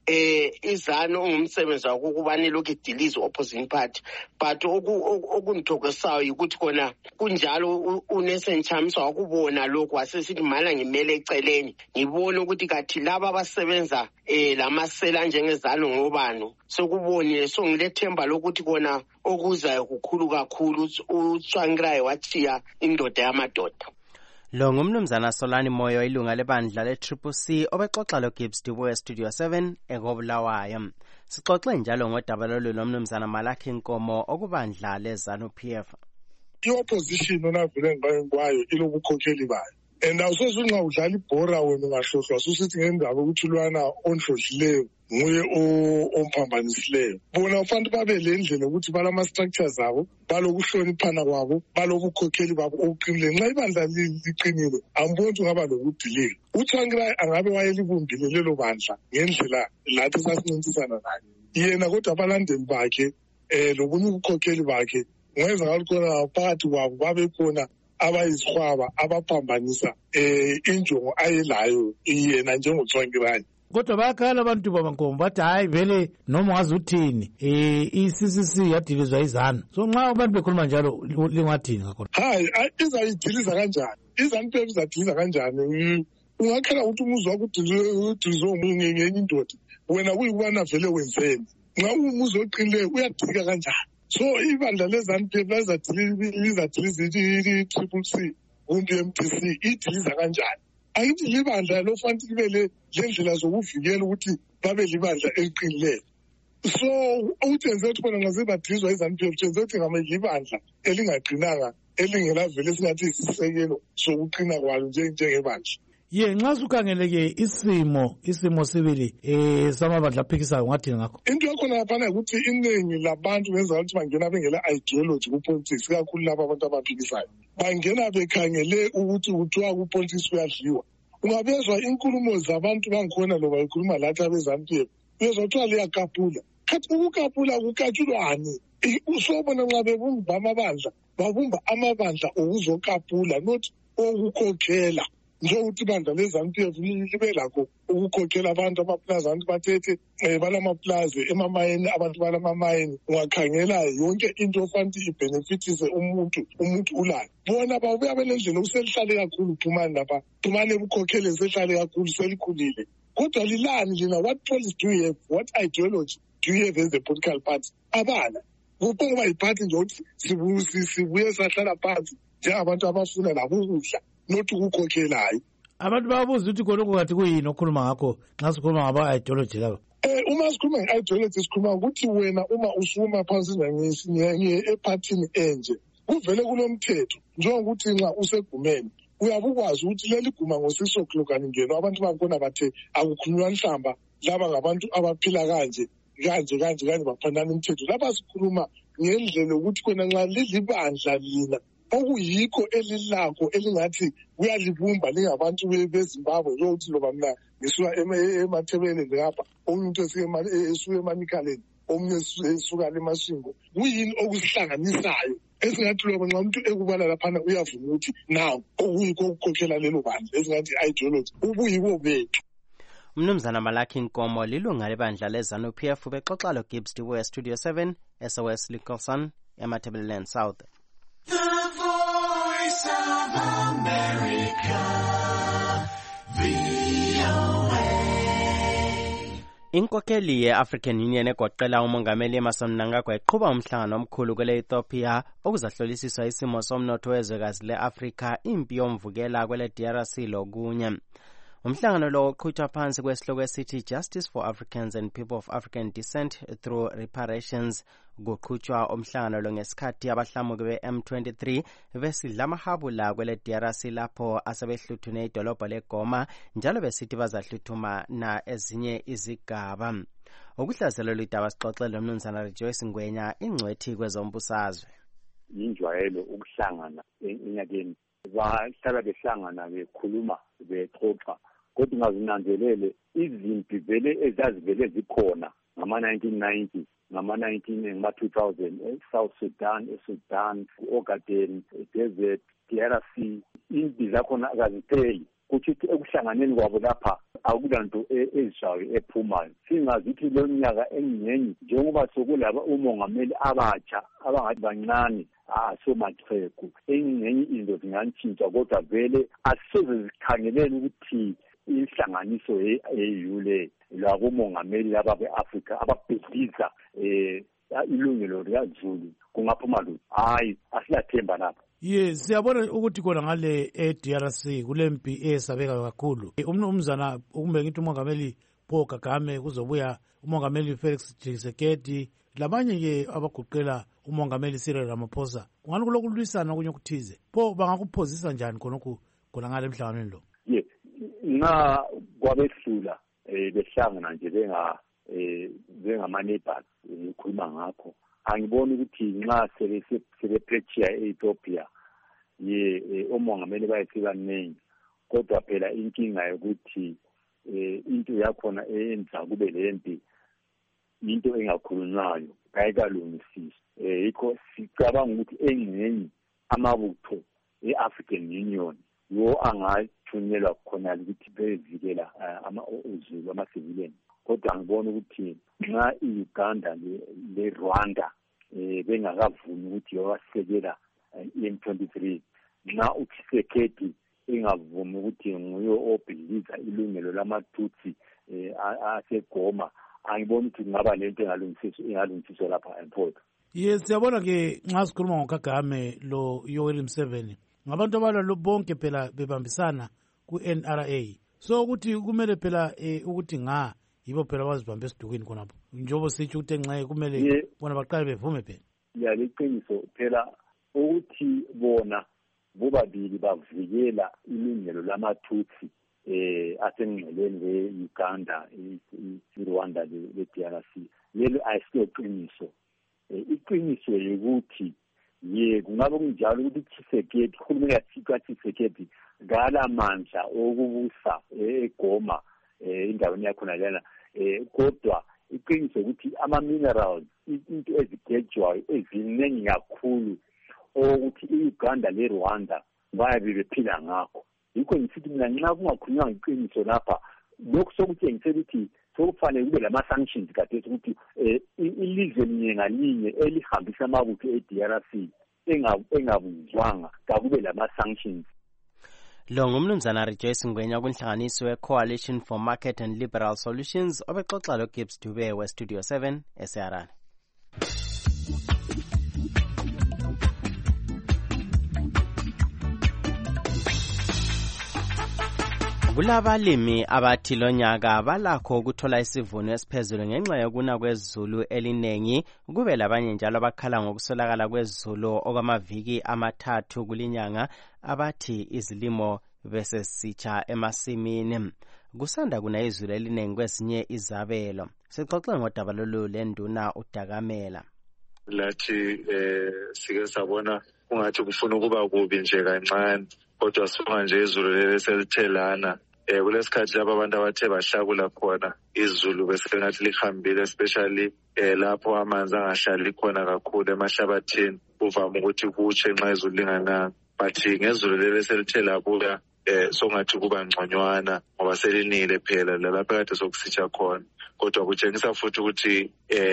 Izano ungumsebenzi wakubani lokhu idilize opposing party, but okungithokosayo ukuthi khona kunjalo uNelson Chamisa wakubona lokho wasesithi mala ngimele eceleni ngibone ukuthi kathi laba abasebenza lamasela njengezano ngobano sokubonile. So ngilethemba lokuthi khona okuzayo kukhulu kakhulu uTsvangirai wachiya indoda yamadoda. Lo ngumnumzana Solani Moyo ilunga lebandla le-CCC obexoxa loGibbs Dibu Studio 7 ekobulawayo. Sixoxe njalo ngodaba lolu lomnumzana Malaki Nkomo okubandla leZANU-PF. I-opposition onavele ngayo ilobukhokheli bayo. and awusoze nxa udlala ibhora wena ungahlohlwa susithi ngendaba ukuthi lwana onhlohlileyo nguye omphambanisileyo. Bona ufanele babe le ndlela ukuthi balama-structures abo, balokuhloniphana kwabo, balobukhokheli babo obuqinileyo. Nxa ibandla liqinile amboni ukuthi ungaba lokudilika. uTsvangirai angabe wayelibumbile lelo bandla ngendlela lathi sasincintisana naye yena, kodwa abalandeli bakhe lobunye ubukhokheli bakhe ngenza ngathi khona phakathi kwabo babekhona abayizihwaba abaphambanisa injongo ayelayo yena njengoTsvangirai. Kodwa bayakhala abantu babankomo bathi hayi vele noma ungazi uthini i-CCC yadilizwa izanu. So nxa abantu bekhuluma njalo lingathini ngakhona? Hayi izayidiliza kanjani? IZANU-PF izadiliza kanjani? Ungakhala ukuthi umuzi wakho udilizwe omunye ngenye indoda, wena kuyikubana vele wenzeni. Nxa umuzi oqinileyo uyadilika kanjani? So ibandla leZANU-PF lizadiliza i-CCC kumbe i-MDC idiliza kanjani? Ayithi libandla lofanele libe le ndlela zokuvikela ukuthi babe libandla eliqinileyo. So utenze ukuthi bona ngaze badilizwa iZANU-PF utenze ukuthi libandla elingaqinanga elingelavele esingathi isisekelo sokuqina kwalo njengebandla. Nxa sukhangeleke isimo sibili samabandla aphikisayo ungathini ngakho? Into yakhona yaphana ukuthi iningi labantu benza ukuthi bangena bengela ideology ku-politics, kakhulu laba abantu abaphikisayo bangena bekhangele ukuthi kuthiwa ku-politics kuyadliwa. Ungabezwa inkulumo zabantu bangikhona loba ikhuluma lathi abeZANU-PF uyezwa kuthiwa liyakapula. Khathi ukukapula kukatshulwani? Usobona nxa bebumba amabandla babumba amabandla okuzokapula not okukhokhela. Njengokuthi ibandla leZANU-PF libe lakho ukukhokhela abantu amaplazantu bathethe balamaplazi emamayeni, abantu balamamayeni. Ungakhangela yonke into ofanele ibhenefithise umuntu ulayo. Bona babuya belendlela uselihlale kakhulu Phumani lapha. Phumani ebukhokhele sehlale kakhulu selikhulile. Kodwa lilani lina? What policy do you have? What ideology do you have as a political party? Abana. Kuphuma iphathi nje ukuthi sibuye sahlala phansi njengabantu abafuna labo ukudla. Nothi ukukhokhelayo. Abantu babuza ukuthi khona ngathi kuyini okhuluma ngakho nxa sikhuluma ngaba-ideology labo? Uma sikhuluma nge-ideology sikhuluma ukuthi wena uma usuma phansi ephathini enje kuvele kulomthetho njengokuthi nxa usegumeni uyabe ukwazi ukuthi leli guma ngo-6 o'clock aningeno abantu bakhona bathe akukhulunywa nhlamba laba ngabantu abaphila kanje baphandana imithetho. Lapha sikhuluma ngendlela ukuthi khona nxa lilibandla lina okuyikho elilakho elingathi kuyalibumba lingabantu beZimbabwe lokuthi loba mina ngisuka emathebeleni ngapha omunye umuntu esuka eManikaleni omunye esuka eMashingo, kuyini okusihlanganisayo esingathi loba nxa umuntu ekubala laphana uyavuma ukuthi naw okuyikho okukhokhela lelo bandla esingathi ideology ubuyiko bethu. Mnumzana Malaki Nkomo lilunga lebandla leZANU-PF bexoxa loGibbs Diwe Studio 7 SOS Nicholson eMatabeleland South. The Voice of America, VOA. Inkokheli ye-African Union egoqela umongameli Emmerson Mnangagwa iqhuba umhlangano omkhulu kwele-Ethiopia okuzahlolisiswa isimo somnotho wezwekazi le-Afrika, impi yomvukela kwele-DRC lokunye. Umhlangano lo uqhutshwa phansi kwesihloko esithi Justice for Africans and People of African Descent Through Reparations. Kuqhutshwa umhlangano lo ngesikhathi abahlamuki be-M23 besidla amahabula kwele DRC lapho asebehluthune idolobho leGoma njalo besithi bazahluthuma na ezinye izigaba. Ukuhlazela lidaba sixoxele umnumzana Rejoice Ngwenya ingcwethi kwezombusazwe. Yinjwayelo ukuhlangana enyakeni bahlala behlangana bekhuluma bexoxa, kodwa ungazinanzelele izimpi vele ezazivele zikhona ngama-1990 ngama-2000 South Sudan, Ogaden, Desert, DRC, impi zakhona akazipheli. Kuthi ekuhlanganeni kwabo lapha akulanto ezishayo ephumayo. Singazithi lo nyaka enyenye njengoba sokulaba umongameli abatsha abangathi bancane asomaxhegu enyenye into zingantshintsha, kodwa vele asisoze zikhangelele ukuthi inhlanganiso ye-AU le labo mongameli laba be-Afrika ababhidliza ilungelo likaZulu kungaphuma lutho. Hayi, asilathemba lapha. Yes, siyabona ukuthi khona ngale eDRC kulempi esabeka kakhulu. Umnumzana kumbe ngithi umongameli Paul Kagame kuzobuya umongameli Felix Tshisekedi labanye ke abaguqela umongameli Cyril Ramaphosa. Kungani kulokulwisana kunye okuthize. Pho bangakuphozisa njani khonokho khona ngale emhlanganweni lo. Ye na kwabehlula behlangana nje bengamaneighbors ngikhuluma ngakho angiboni ukuthi nxa sebephetshiya e-Ethiopia omongameli bayesibaningi kodwa phela inkinga yokuthi into yakhona eyenza kube lempi into engakhulunywayo kayikalungisisi yikho sicabanga ukuthi engxenye amabutho e-African Union yo angathunyelwa khona ukuthi bevikela uzulu ama-civilian kodwa ngibona ukuthi nxa i-Uganda le-Rwanda bengakavumi ukuthi yowasekela i-M23 nxa uTshisekedi engavumi ukuthi nguyo obhiliza ilungelo lamatutsi aseGoma angiboni ukuthi kungaba lento engalungisiswa lapha eMpondwe. Yes, siyabona ke nxa sikhuluma ngoKagame lo Yoweri Museveni ngabantu abalwa bonke phela bebambisana ku-NRA so ukuthi kumele phela ukuthi yibo phela bazibambe esidukweni khonapho njengoba sitsho ukuthi enxaye kumele bona baqale bevume phela. Ya liqiniso phela ukuthi bona bobabili bavikela ilungelo lamatutsi asengxeleni le-Uganda i-Rwanda le-DRC lelo ayisiyo qiniso. Iqiniso yokuthi kungaba kunjalo ukuthi Tshisekedi uhulumeni kaTshisekedi ngala mandla okubusa eGoma endaweni yakhona lana kodwa iqiniso ukuthi ama-minerals into ezigejwayo eziningi kakhulu ukuthi i-Uganda le-Rwanda bayabe bephila ngakho yikho ngisithi mina nxa kungakhulunywa ngeqiniso lapha lokhu sokuthengisela ukuthi sokufanele kube lama-sanctions kade ukuthi ilizwe linye ngalinye elihambisa amabutho e-DRC engabuzwanga kakube lama-sanctions. Lo ngumnumzana Rejoice Ngwenya kunhlanganiso we-Coalition for Market and Liberal Solutions obexoxa loGibbs Dube we-Studio 7 eSeharane. Kulabalimi abathi lonyaka balakho ukuthola isivuno esiphezulu ngenxa yokuna kwezulu elinengi kube labanye njalo abakhala ngokusolakala kwezulu okwamaviki amathathu kulinyanga abathi izilimo besesitsha emasimini kusanda kuna izulu elinengi kwezinye izabelo. Sixoxe ngodaba lolu lenduna uDakamela. Lathi sike sabona kungathi kufuna ukuba kubi nje kancane kodwa songa nje izulu leselithelana kulesikhathi lapho abantu abathe bahlakula khona izulu besengathi lihambile especially lapho amanzi angahlali khona kakhulu emahlabathini kuvama ukuthi kutshe nxa izulu lingananga but ngezulu leselithe labuya songathi kuba ngconywana ngoba selinile phela lalapho kade sokusitsha khona kodwa kutshengisa futhi ukuthi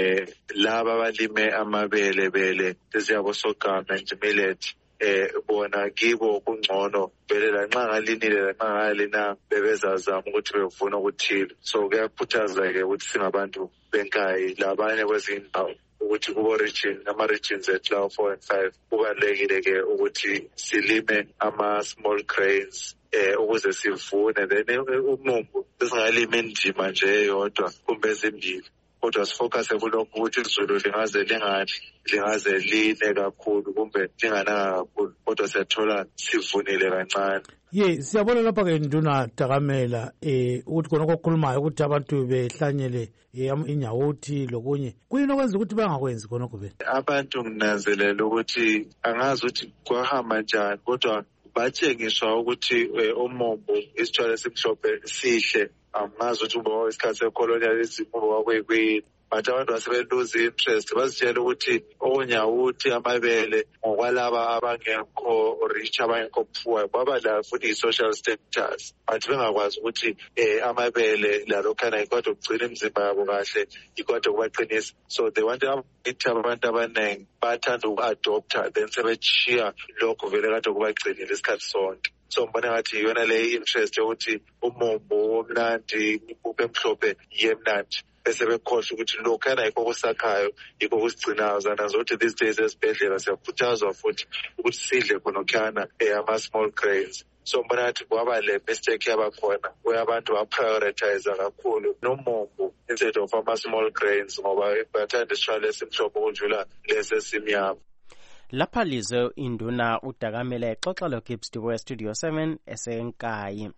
laba abalime amabele leziyabo sogama and millet bona kibo kungcono vele lanxa ngalinile lanxa ngalina bebezazama ukuthi bevuna okuthile so kuyakhuthaza-ke ukuthi singabantu benkayi labanye kwezindawo ukuthi ama-regions ethu lawo 4 and 5 kubalulekile-ke ukuthi silime ama-small grains ukuze sivune then umumbu sesingalima indima nje eyodwa kumbe ezimbili kodwa sifocuse kulokhu ukuthi izulu lingaze line kakhulu kumbe lingananga kakhulu kodwa siyathola sivunile kancane. Siyabona lapha-ke nduna Dakamela ukuthi khona okukhulumayo ukuthi abantu behlanyele inyawuthi lokunye kuyini okwenza ukuthi bangakwenzi khonokho vele abantu nginanzelela ukuthi angazi ukuthi kwahamba njani kodwa batshengiswa ukuthi umombo isitshwala esimhlophe sihle angazi ukuthi uba isikhathi secolonialism wakwekuyini but abantu basebeluze interest bazitshela ukuthi onyawuthi amabele ngokwalaba abangekho rich abangekho poor babala futhi i-social status but bengakwazi ukuthi amabele lalokhana ikwade ukugcina imizimba yabo kahle ikwade ukubaqinisa so they want ukuthi abantu abaningi bathanda uku-adopta then sebechiya lokho vele kade ukubagcinile isikhathi sonke so ngibona ngathi yiyona le interest yokuthi umombo omnandi impuphu emhlophe yemnandi bese bekhohlwa ukuthi lokhana yikho kusakhayo yikho kusigcinayo zana zokuthi these days esibhedlela siyakhuthazwa futhi ukuthi sidle khonokhana ama-small grains so ngibona ngathi kwaba le mistake yabakhona where abantu baprioritize kakhulu nomombo instead of ama-small grains ngoba bathanda isitshwala esimhlophe ukudlula lesi esimnyama. lapha lizwe induna udakamele exoxa loGibbs Diwe Studio 7 esenkayi.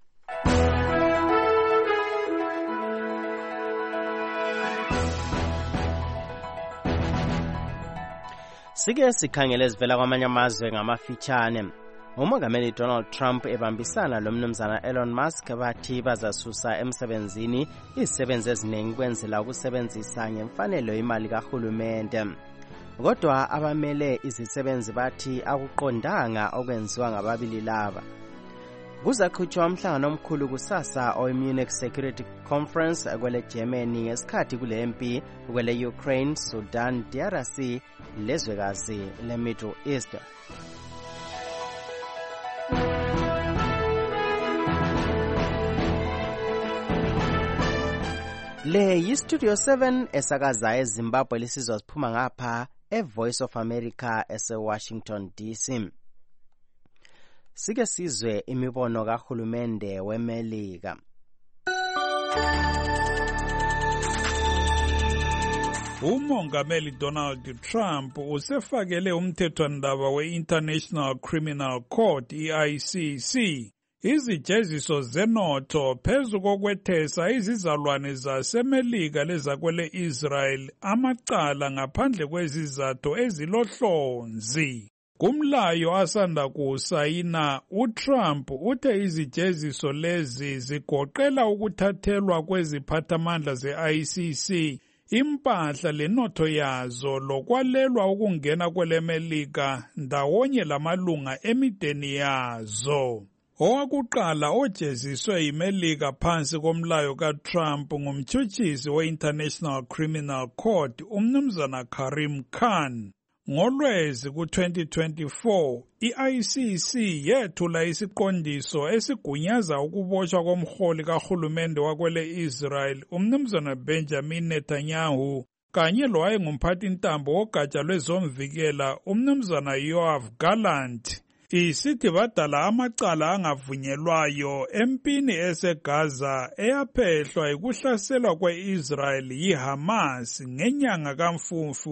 Sike sikhangele ezivela kwamanye amazwe ngamafitshane. Umongameli Donald Trump ebambisana lomnumzana Elon Musk bathi bazasusa emsebenzini izisebenzi eziningi kwenzela ukusebenzisa ngemfanelo imali kahulumende. Kodwa abamele izisebenzi bathi akuqondanga okwenziwa ngababili laba. Kuzakhutshwa umhlangano omkhulu kusasa oMunich Security Conference kwele Germany ngesikhathi kule mpi kwele Ukraine, Sudan, DRC lezwekazi le Middle East. Le yiStudio 7 esakaza eZimbabwe lisizwa siphuma ngapha eVoice of America eseWashington DC. Sike sizwe imibono kahulumende weMelika. Umongameli Donald Trump usefakele umthethwandaba we-International Criminal Court ICC izijeziso zenotho phezu kokwethesa izizalwane zaseMelika lezakwele Israel amacala ngaphandle kwezizathu ezilohlonzi. Kumlayo asanda kuwusayina, uTrump uthe izijeziso lezi zigoqela ukuthathelwa kweziphathamandla ze-ICC impahla lenotho yazo lokwalelwa ukungena kweleMelika ndawonye lamalunga emideni yazo. Owakuqala ojeziswe yiMelika phansi komlayo kaTrump ngumtshutshisi we-International Criminal Court umnumzana Karim Khan. NgoLwezi ku-2024, i-ICC yethula isiqondiso esigunyaza ukubotshwa komholi kahulumende wakwele Israel umnumzana Benjamin Netanyahu kanye lowayengumphathintambo wogatsha lwezomvikela umnumzana Yoav Gallant. Isithi badala amacala angavunyelwayo empini eseGaza eyaphehlwa ikuhlaselwa kwe-Israel yiHamas ngenyanga kaMfumfu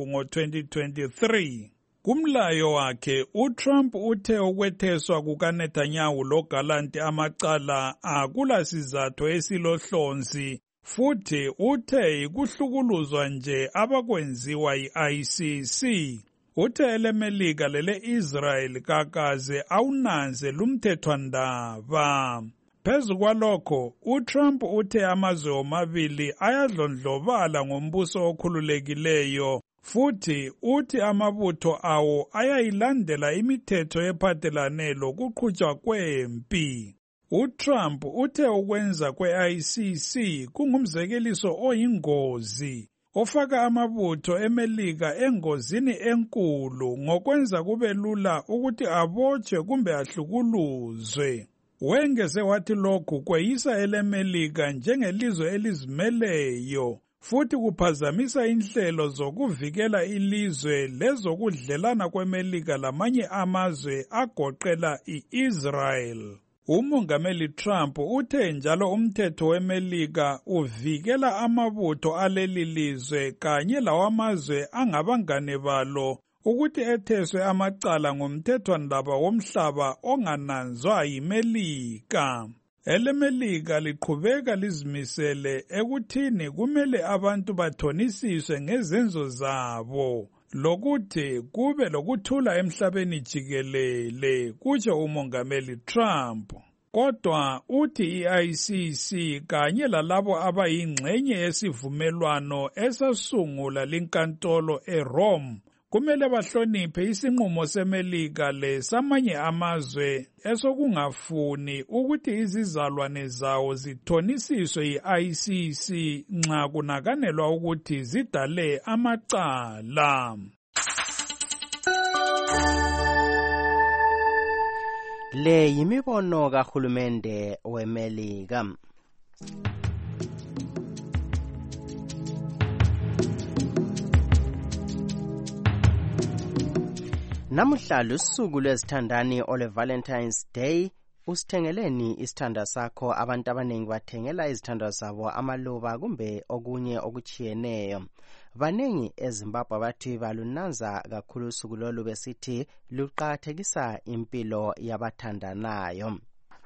ngo-2023. Kumlayo wakhe, uTrump uthe ukwetheswa kukaNetanyahu loGallant amacala akulasizathu esilohlonzi futhi uthe ikuhlukuluzwa nje abakwenziwa yi-ICC. Uthe eleMelika lele Israel kakaze awunanze lumthethwandaba. Phezu kwalokho, uTrump uthe amazwe omabili ayadlondlobala ngombuso okhululekileyo futhi uthi amabutho awo ayayilandela imithetho ephathelane lokuqhutshwa kwempi. uTrump uthe ukwenza kwe-ICC kungumzekeliso oyingozi ofaka amabutho eMelika engozini enkulu ngokwenza kube lula ukuthi abotshwe kumbe ahlukuluzwe. Wengeze wathi lokhu kweyisa eleMelika njengelizwe elizimeleyo futhi kuphazamisa inhlelo zokuvikela ilizwe lezokudlelana kweMelika lamanye amazwe agoqela i-Israel. Umongameli Trump uthe njalo umthetho weMelika uvikela amabutho aleli lizwe kanye lawamazwe angabangane balo ukuthi etheswe amacala ngomthethwandaba womhlaba ongananzwa yiMelika. EleMelika liqhubeka lizimisele ekuthini kumele abantu bathonisiswe ngezenzo zabo lokuthi kube lokuthula emhlabeni jikelele, kutsho umongameli Trump. Kodwa uthi i-ICC kanye lalabo abayingxenye yesivumelwano esasungula linkantolo eRome kumele bahloniphe isinqumo seMelika lesamanye amazwe esokungafuni ukuthi izizalwane zawo zithonisiswe yi-ICC nxa kunakanelwa ukuthi zidale amacala. Le yimibono kahulumende weMelika. Namuhla lusuku lwezithandani ole Valentine's Day. Usithengeleni isithanda sakho. Abantu abanengi bathengela izithanda zabo amaluba kumbe okunye okuchiyeneyo. baningi eZimbabwe bathi balunanza kakhulu usuku lolu besithi luqakathekisa impilo yabathandanayo.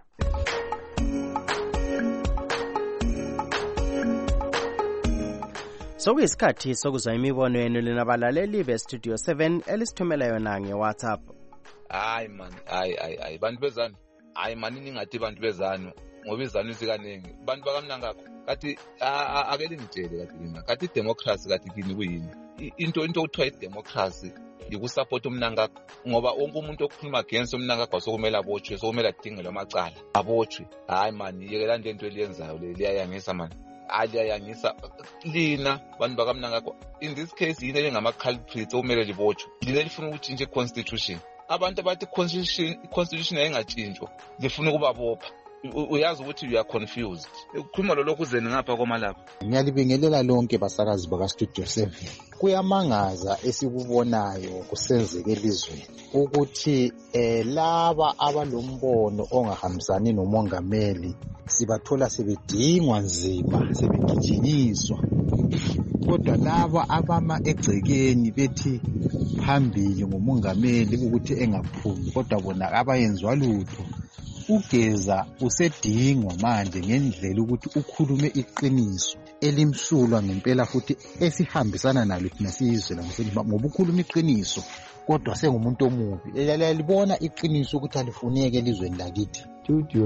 Sokuyisikhathi sokuzwa imibono yenu linabalaleli beStudio 7 elisithumela yona ngeWhatsApp. Hayi man, hayi bantu bezanu. Hayi man, ningathi bantu bezanu ngoba izanu sikaningi. Bantu bakamnangakho kathi akele ngitshele kathi mina. Kathi democracy kathi kini kuyini? Into okuthiwa idemocracy yikusupport umnangakho ngoba wonke umuntu okhuluma against umnangakho sokumele abotshwe, sokumele adingelwe amacala. Abotshwe. Hayi man, yekela into eliyenzayo le liyayangisa man. Aliyayangisa lina bantu bakamnangakho. In this case yini engama culprits okumele libotshwe. Lina lifuna ukutshintsha iconstitution. Abantu abathi constitution ayingatshintshwa lifuna ukubabopha. Uyazi ukuthi you are confused. Ukukhuluma lokho uzeni ngapha komalapha. Ngiyalibingelela lonke basakazi baka Studio 7. Kuyamangaza esikubonayo kusenzeke elizweni ukuthi laba abalombono ongahambisani nomongameli sibathola sebedingwa nzima, sebegijinyiswa. Kodwa laba abama egcekeni bethi phambili ngomongameli ukuthi engaphumi, kodwa bona abayenzwa lutho. Ugeza usedingwa manje ngendlela ukuthi ukhulume iqiniso elimsulwa ngempela futhi esihambisana nalo thina sizwe lamuselima ngoba ukhuluma iqiniso kodwa sengumuntu omubi. Liyalibona iqiniso ukuthi alifuneke elizweni lakithi. Studio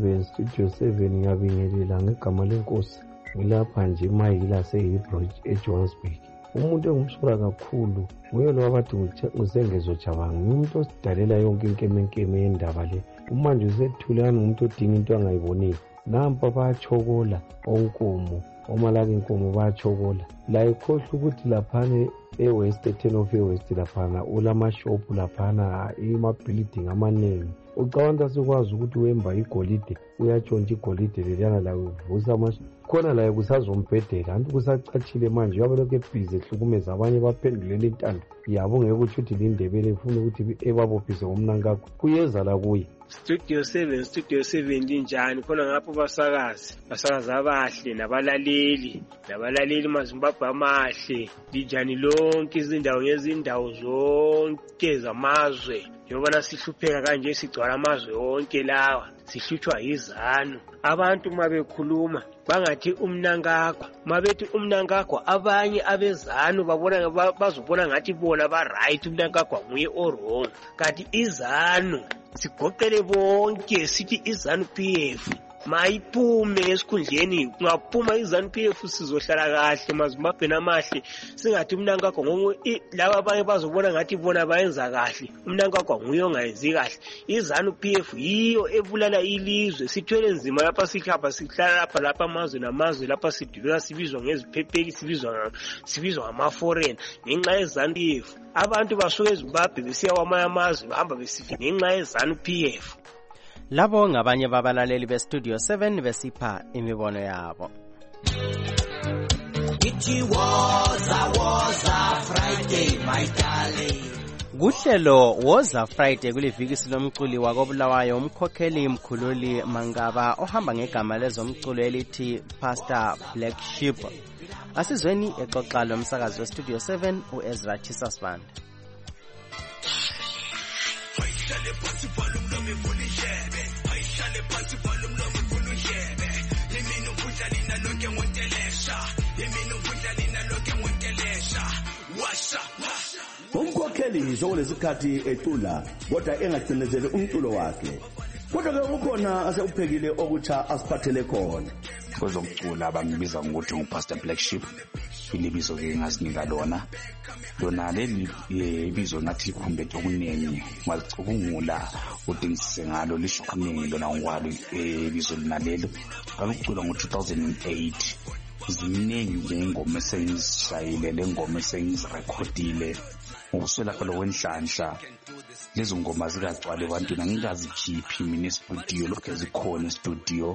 7 ngiyabingelela ngegama lenkosi. Ngilapha nje emayila seHebrew eJohannesburg. Umuntu engumsura kakhulu nguye lo abathi ngusengezo Jabanga. Umuntu osidalela yonke inkeme yendaba le. Manje usethulana umuntu odinga into angayibonile. Nampa bayachokola onkomo, omalaka inkomo bayachokola. La ikhohle ukuthi laphana eWest 10 of eWest laphana ulamashop laphana building amanengi. Ucabanga sikwazi ukuthi wemba igolide uyatshontsha igolide lelana la uvusa khona la kusazombhedela antu kusacachile manje yabalokho ebhizi ehlukumeza abanye baphendulela intando yabo ngeke ukuthi lindebele ifuna ukuthi ebabophise ngomnankakho kuyeza la kuye. Studio 7 linjani khona ngapho basakazi abahle nabalaleli maZimbabwe amahle linjani lonke izindawo ngezindawo zonke zamazwe. Njengoba sihlupheka kanje sigcwala amazwe onke lawa sihlutshwa izanu. Abantu mabekhuluma bangathi umnankakho, mabethi umnankakho abanye abezanu bazobona ngathi bona ba right umnankakho nguye wrong. Kanti izanu sigoqele bonke sithi izanu PF mayiphume esikhundleni. Kungaphuma izanu PF sizohlala kahle maZimbabwe namahle singathi umnankakho laba abanye bazobona ngathi bona bayenza kahle umnankakho nguye ongayenzi kahle. Izanu PF yiyo ebulala ilizwe. Sithwele nzima lapha sihlala lapha amazwe namazwe lapha sidibeka sibizwa ngeziphepheli sibizwa ngama-foreign ngenxa yezanu PF. Abantu basuka eZimbabwe besiya kwamanye amazwe bahamba besithi ngenxa yezanu PF. Labo ngabanye babalaleli beStudio 7 besipha imibono yabo. It was a Friday, my darling. Kuhlelo Woza Friday kuliviki lomculi wakobulawayo umkhokheli mkhululi Mangaba ohamba ngegama lezomculo elithi Pastor Black Sheep. Asizweni exoxa lomsakazi weStudio 7 uEzra Chisasband. Umkhokheli sokulesikhathi ecula kodwa engagcinezeli umculo wakhe. Kodwa ke ukhona aseuphekile okutsha asiphathele khona. Kwezokucula bangibiza ngokuthi nguPastor Black Sheep. Ilibizo ke ngasinika lona. Lona leli ibizo ngathi ikhumbethe okuningi walicubungula udingisise ngalo lisho okuningi lona ngokwalo ibizo linalelo. Ngakucula ngo-2008. Ziningi nje ingoma esengizishayile lengoma esengizirekhodile ngokuswela phela kwenhlanhla. Lezo ngoma zikagcwale ebantwini angikazikhiphi mina estudio lokho ezikhona estudio.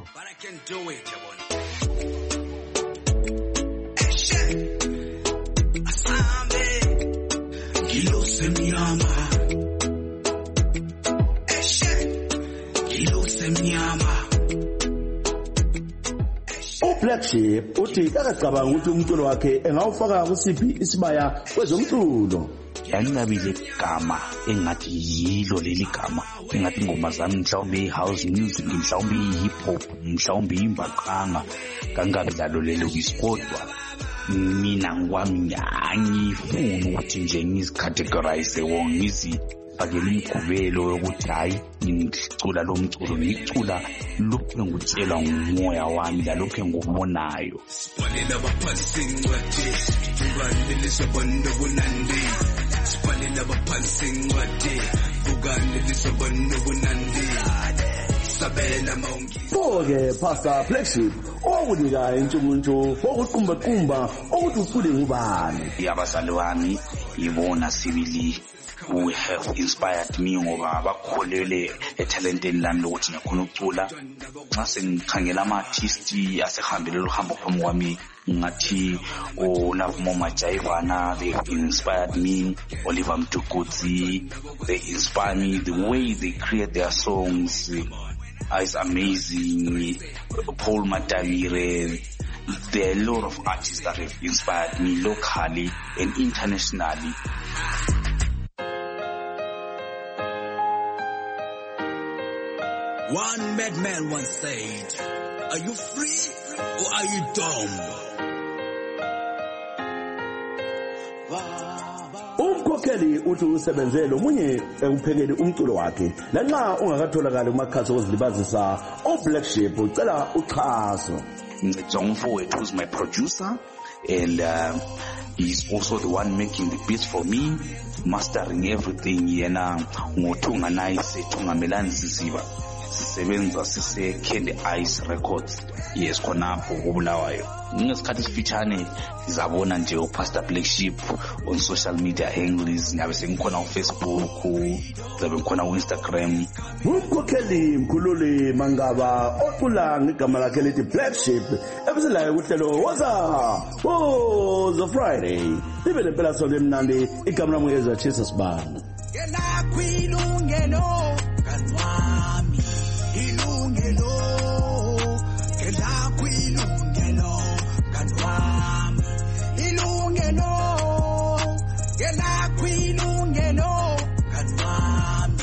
uBlack Sheep uthi akacabanga ukuthi umculo wakhe engawufaka kusiphi isibaya kwezomculo. Yanginabile igama engathi yilo leli gama, engathi ingoma zami mhlawumbe i-house music, mhlawumbe i-hip hop, mhlawumbe imbaqanga, kangabi lalo lelo isportwa. Mina ngwami angifuni ukuthi nje ngizicategorize ngizifakele imigubelo yokuthi hayi ngicula lo mculo, ngicula lokhu engikutshelwa ngumoya wami lalokhu engikubonayo. Pho-ke Pastor Black Sheep okunika intshukuntshu okuqumba ukuthi ucule ngubani. Abazali bami yibona sibili who have inspired me ngoba bakholele etalenteni lami lokuthi ngikhona ukucula. Nxa sengikhangela ama-artisti asehambile uhambo phambi kwami ngathi Navumo Majaivana, they inspired me. Oliver Mtukudzi, they inspire me. The way they create their songs is amazing. Paul Matavire. There are a lot of artists that have inspired me locally and internationally. One madman once said, "Are you free or are you dumb?" Umkhokheli uthi usebenzele omunye ukuphekela umculo wakhe. Lanxa ungakatholakala kumakhathi okuzilibazisa, uBlack Sheep ucela uxhaso. Ngcongfowethu who's my producer, and he's also the one making the beats for me, mastering everything. Yena ngothunga nice thungamelani sisiba. Sisebenza sise Candy Ice Records. Yes, khonapho kubulawayo. Ngesikhathi sifitshane sizabona nje uPastor Black Sheep on social media handles, ngabe sengikhona uFacebook, ngabe ngikhona uInstagram. Umkhokheli mkhululi Mangaba ocula ngegama lakhe lithi Black Sheep ebiselayo kuhlelo woza Friday. Libe lempela sonke emnandi, igama lami Ezra Jesus Bani. Ngelakwilungelo kanwami ilungelo, ngelakwilungelo kanwami ilungelo, ngelakwilungelo kanwami.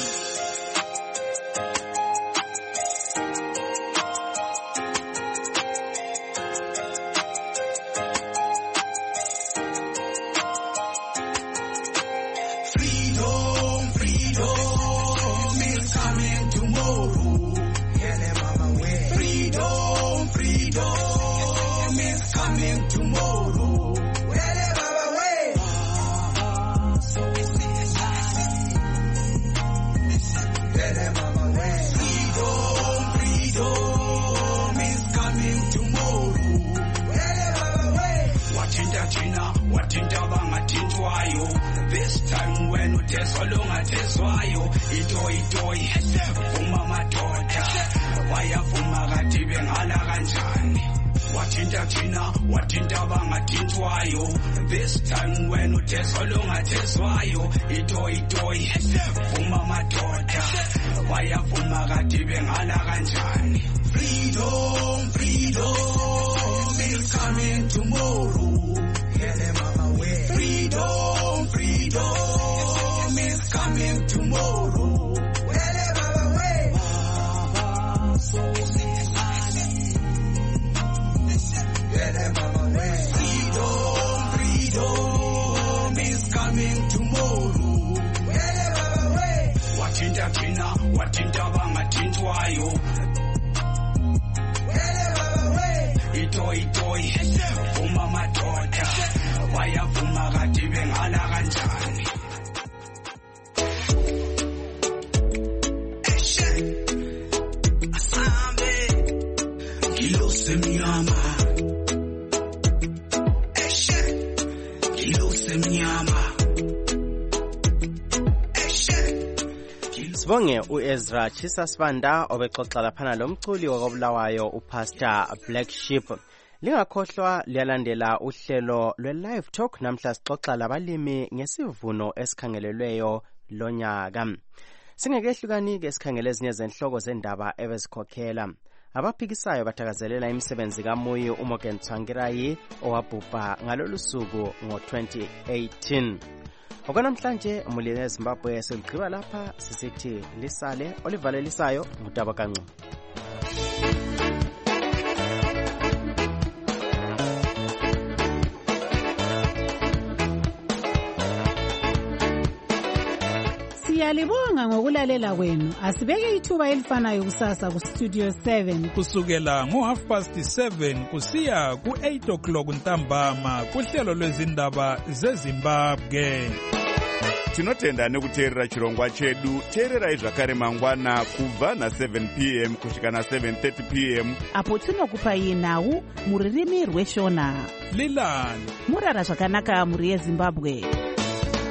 This time when utezolunga tezwayo itoyi vuma madoda wayavuma kati bengala kanjani, wathinta thina wathinta bangathintwayo. This time when utezolunga tezwayo itoyi vuma madoda wayavuma kati bengala kanjani. Freedom is coming tomorrow. Freedom is coming tomorrow. Freedom is coming tomorrow. Wathinta thina wathinta bangathintwayo. Itoyi vuma madoda wayavuma kati bengala kanjani. Asambe ngilose mnyama, ngilose mnyama. Sibonge uEzra Chisasibanda obexoxa laphana lomculi wakobulawayo uPastor Black Sheep. Lingakhohlwa liyalandela uhlelo lwe-Live Talk. Namhla sixoxa labalimi ngesivuno esikhangelelweyo lonyaka. Singekehlukani ke sikhangele ezinye zenhloko zendaba ebezikhokhela. abaphikisayo bathakazelela imisebenzi kaMoyo uMorgan Tsvangirai owabhubha ngalolu suku ngo-2018. Okwanamhlanje umulilo eZimbabwe seligqiba lapha, sisithi lisale olivalelisayo ngudaba kancu. Siyalibonga ngokulalela kwenu. Asibeke ithuba elifanayo kusasa ku Studio 7 kusukela ngo7:30 kusiya ku8 ntambama kuhlelo lwezindaba zeZimbabwe. Tinotenda nekuteerera chirongwa chedu. Teererai zvakare mangwana kubva na7 p.m. kusvika na7:30 p.m. apo tinokupai nhau muririmi rweshona. Lilani murara zvakanaka muri yeZimbabwe.